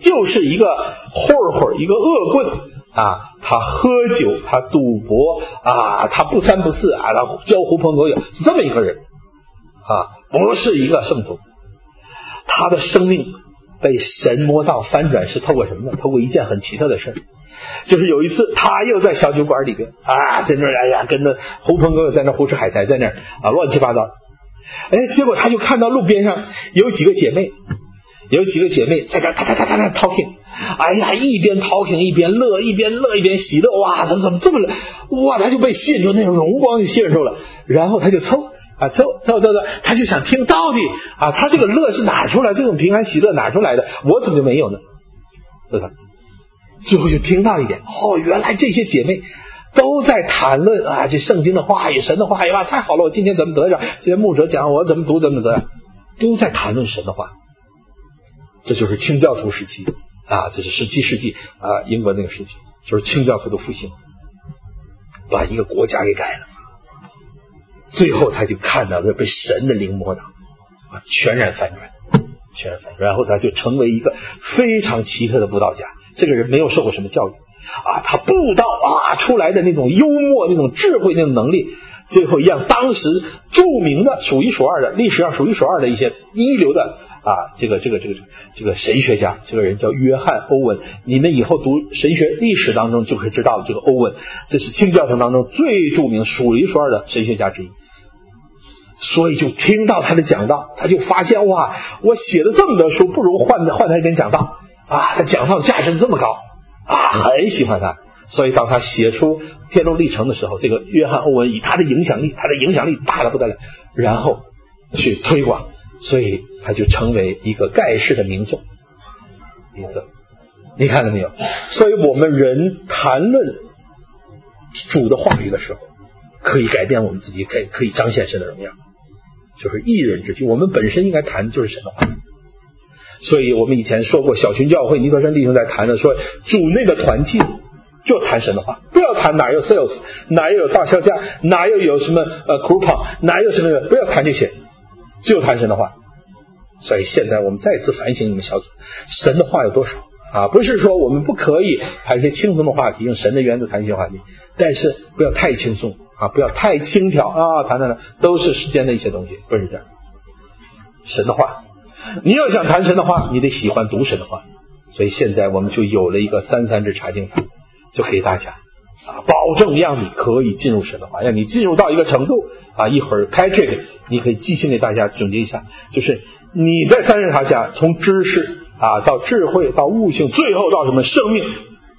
就是一个混混，一个恶棍啊，他喝酒，他赌博啊，他不三不四啊，他交狐朋狗友，是这么一个人啊，不是一个圣徒。他的生命被神摸到翻转是透过什么呢？透过一件很奇特的事，就是有一次他又在小酒馆里边啊，在那儿哎呀跟着狐朋狗友在那胡吃海塞，在那儿啊乱七八糟。哎，结果他就看到路边上有几个姐妹，有几个姐妹在这儿哒哒哒哒哒 talking， 哎呀，一边 talking 一边乐，一边乐一边喜乐，哇，怎么怎么这么乐？哇，他就被吸引住，那种荣光就吸引住了，然后他就凑啊凑凑凑凑，他就想听到底啊，他这个乐是哪出来？这种平安喜乐哪出来的？我怎么就没有呢？对吧？最后就听到一点，哦，原来这些姐妹都在谈论啊，这圣经的话语、神的话语，哇，太好了！我今天怎么得着？今天牧者讲我怎么读怎么得，都在谈论神的话。这就是清教徒时期啊，这是十七世纪啊，英国那个时期，就是清教徒的复兴，把一个国家给改了。最后他就看到这被神的灵摸到啊，全然反转，全然反转，然后他就成为一个非常奇特的布道家。这个人没有受过什么教育啊，他布道啊出来的那种幽默、那种智慧、那种能力，最后让当时著名的、数一数二的历史上数一数二的一些一流的啊，这个这个这个这个神学家，这个人叫约翰·欧文。你们以后读神学历史当中就会知道，这个欧文这是清教徒当中最著名、数一数二的神学家之一。所以就听到他的讲道，他就发现哇，我写了这么多书，不如换换他一点讲道啊，他讲道的价值这么高啊，很喜欢他。所以当他写出《天路历程》的时候，这个约翰·欧文以他的影响力，他的影响力大得不得了，然后去推广，所以他就成为一个盖世的名著。名字，你看到没有？所以我们人谈论主的话语的时候，可以改变我们自己，可以可以彰显神的荣耀，就是一人之举。我们本身应该谈的就是神的话语。所以我们以前说过，小群教会尼德山弟兄在谈的说，主内的团契就谈神的话，不要谈哪有 sales， 哪又有大销价，哪又有什么呃 coupon， 哪有什么，不要谈这些，只有谈神的话。所以现在我们再次反省你们小组，神的话有多少啊？不是说我们不可以谈一些轻松的话题，用神的原则谈一些话题，但是不要太轻松啊，不要太轻佻啊，谈谈的都是世间的一些东西，不是这样。神的话，你要想谈神的话，你得喜欢读神的话。所以现在我们就有了一个三三制查经法，就给大家啊，保证让你可以进入神的话，让你进入到一个程度啊。一会儿开这个，你可以即兴给大家总结一下，就是你在三十查下，从知识啊到智慧到悟性，最后到什么生命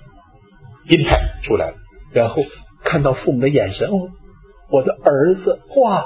impact 出来了，然后看到父母的眼神，哦，我的儿子，哇！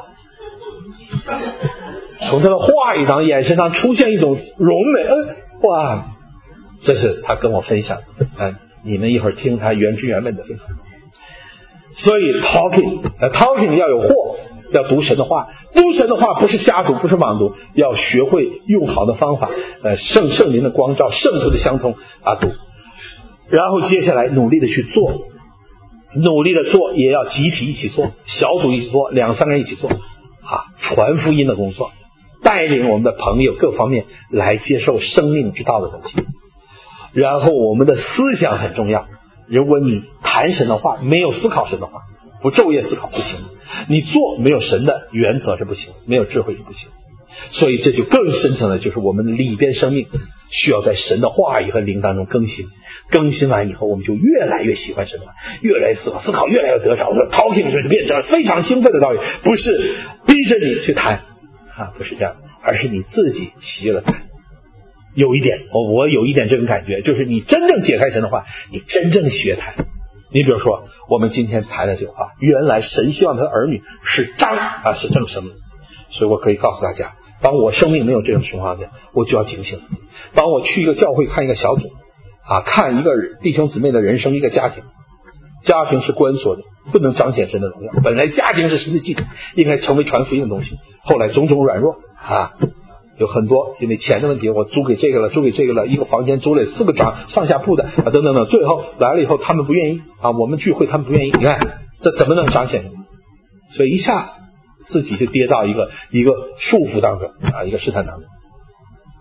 从他的话语上、眼神上出现一种荣美，嗯，哇！这是他跟我分享的，嗯，你们一会儿听他原汁原味的分享。所以 talking， 呃 talking 要有货，要读神的话，读神的话不是瞎读，不是妄读，要学会用好的方法，呃，圣圣灵的光照，圣徒的相通啊读，然后接下来努力的去做，努力的做，也要集体一起做，小组一起做，两三个人一起做啊，传福音的工作，带领我们的朋友各方面来接受生命之道的东西。然后我们的思想很重要，如果你谈神的话，没有思考神的话，不昼夜思考不行，你做没有神的原则是不行，没有智慧是不行。所以这就更深层的，就是我们里边生命需要在神的话语和灵当中更新，更新完以后，我们就越来越喜欢神的话，越来越思考，思考越来越得着。说 talking 就变成非常兴奋的道理，不是逼着你去谈啊，不是这样，而是你自己喜悦的谈。有一点，我我有一点这种感觉，就是你真正解开神的话，你真正学谈。你比如说，我们今天谈的这个话，原来神希望他的儿女是彰啊，是正生命。所以我可以告诉大家，当我生命没有这种情况下，我就要警醒。当我去一个教会看一个小组啊，看一个弟兄姊妹的人生，一个家庭，家庭是关锁的，不能彰显神的荣耀。本来家庭是神的祭坛，应该成为传福音的东西，后来种种软弱啊。有很多因为钱的问题，我租给这个了，租给这个了，一个房间租了四个床上下铺的啊，等等等，最后来了以后他们不愿意啊，我们聚会他们不愿意，你看这怎么能彰显？所以一下自己就跌到一个一个束缚当中啊，一个试探当中。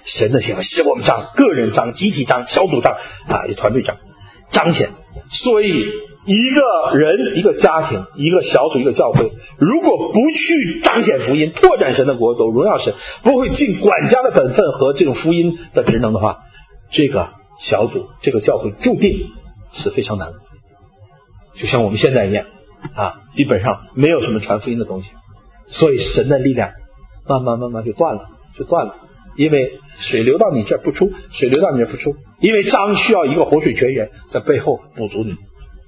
神的显使我们彰，个人彰，集体彰，小组彰啊，团队彰，彰显。所以一个人、一个家庭、一个小组、一个教会，如果不去彰显福音，拓展神的国度，荣耀神，不会尽管家的本分和这种福音的职能的话，这个小组、这个教会注定是非常难的。就像我们现在一样啊，基本上没有什么传福音的东西，所以神的力量慢慢慢慢就断了，就断了。因为水流到你这儿不出，水流到你这儿不出，因为彰需要一个活水泉源在背后补足你。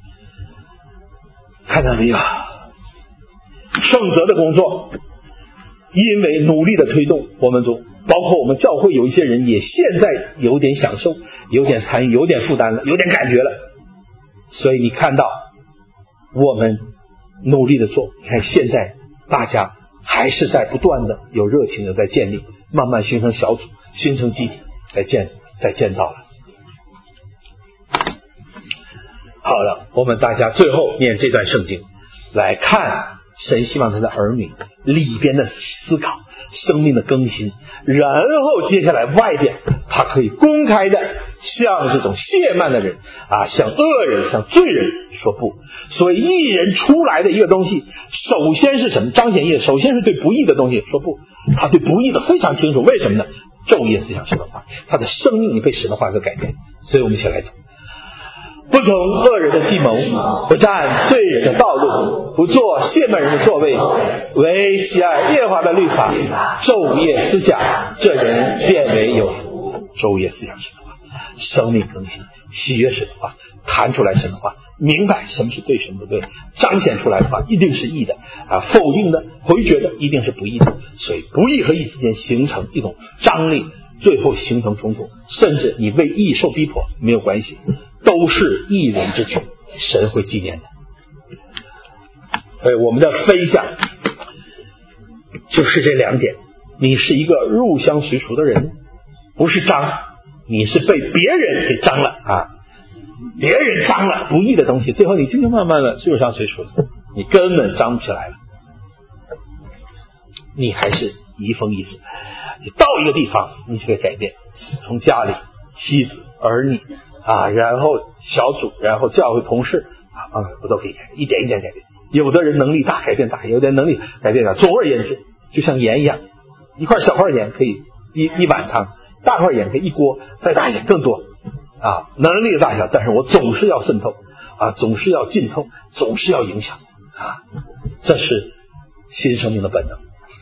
看到没有？圣德的工作，因为努力的推动，我们都包括我们教会有一些人也现在有点享受，有点参与，有点负担了，有点感觉了。所以你看到我们努力的做，你看现在大家还是在不断的有热情的在建立，慢慢形成小组，形成集体，在建在建造了。好了，我们大家最后念这段圣经，来看神希望他的儿女里边的思考，生命的更新，然后接下来外边他可以公开的向这种亵慢的人啊，向恶人，向罪人说不。所以义人出来的一个东西，首先是什么？彰显义，首先是对不义的东西说不。他对不义的非常清楚，为什么呢？昼夜思想神的话，他的生命被神的话所改变。所以我们一起来读：不从恶人的计谋，不占罪人的道路，不做亵慢人的座位，唯喜爱耶和华的律法，昼夜思想，这人变为有福。昼夜思想神的话，生命更新，喜悦神的话，谈出来神的话，明白什么是对，什么不对，彰显出来的话一定是义的啊，否定的、回绝的一定是不义的。所以不义和义之间形成一种张力，最后形成冲突，甚至你为义受逼迫没有关系，都是义人之举，神会纪念的。所以我们的分享就是这两点：你是一个入乡随俗的人，不是彰，你是被别人给彰了啊，别人彰了不义的东西，最后你就慢慢的入乡随俗了，你根本彰不起来了，你还是移风易俗。你到一个地方你就可以改变，从家里、妻子、儿女啊，然后小组，然后教会同事啊，我都可以改，一点一点改变。有的人能力大，改变大；有的人能力改变大。总而言之，就像盐一样，一块小块盐可以一一碗汤，大块盐可以一锅，再大一点更多啊，能力的大小。但是我总是要渗透啊，总是要浸透，总是要影响啊，这是新生命的本能。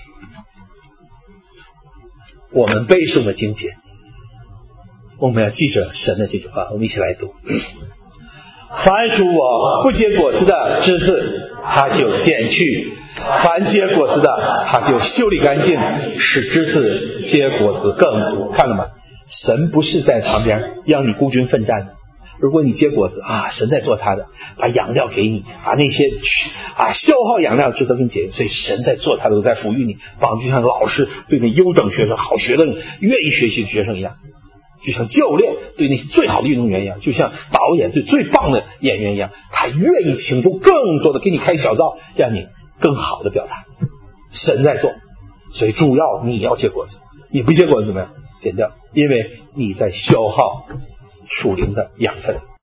我们背诵的经节，我们要记着神的这句话，我们一起来读：凡属我不结果子的枝子，他就剪去；凡结果子的，他就修理干净，使枝子结果子更多。看了吗？神不是在旁边让你孤军奋战的。如果你结果子啊，神在做他的，把养料给你，把那些啊消耗养料值得给你解决，所以神在做他的，都在抚育你，帮就像老师对那优等学生、好学的、愿意学习的学生一样，就像教练对那些最好的运动员一样，就像导演对最棒的演员一样，他愿意倾注更多的给你开小灶，让你更好的表达。神在做，所以主要你要结果子，你不结果子怎么样？剪掉，因为你在消耗属灵的养分。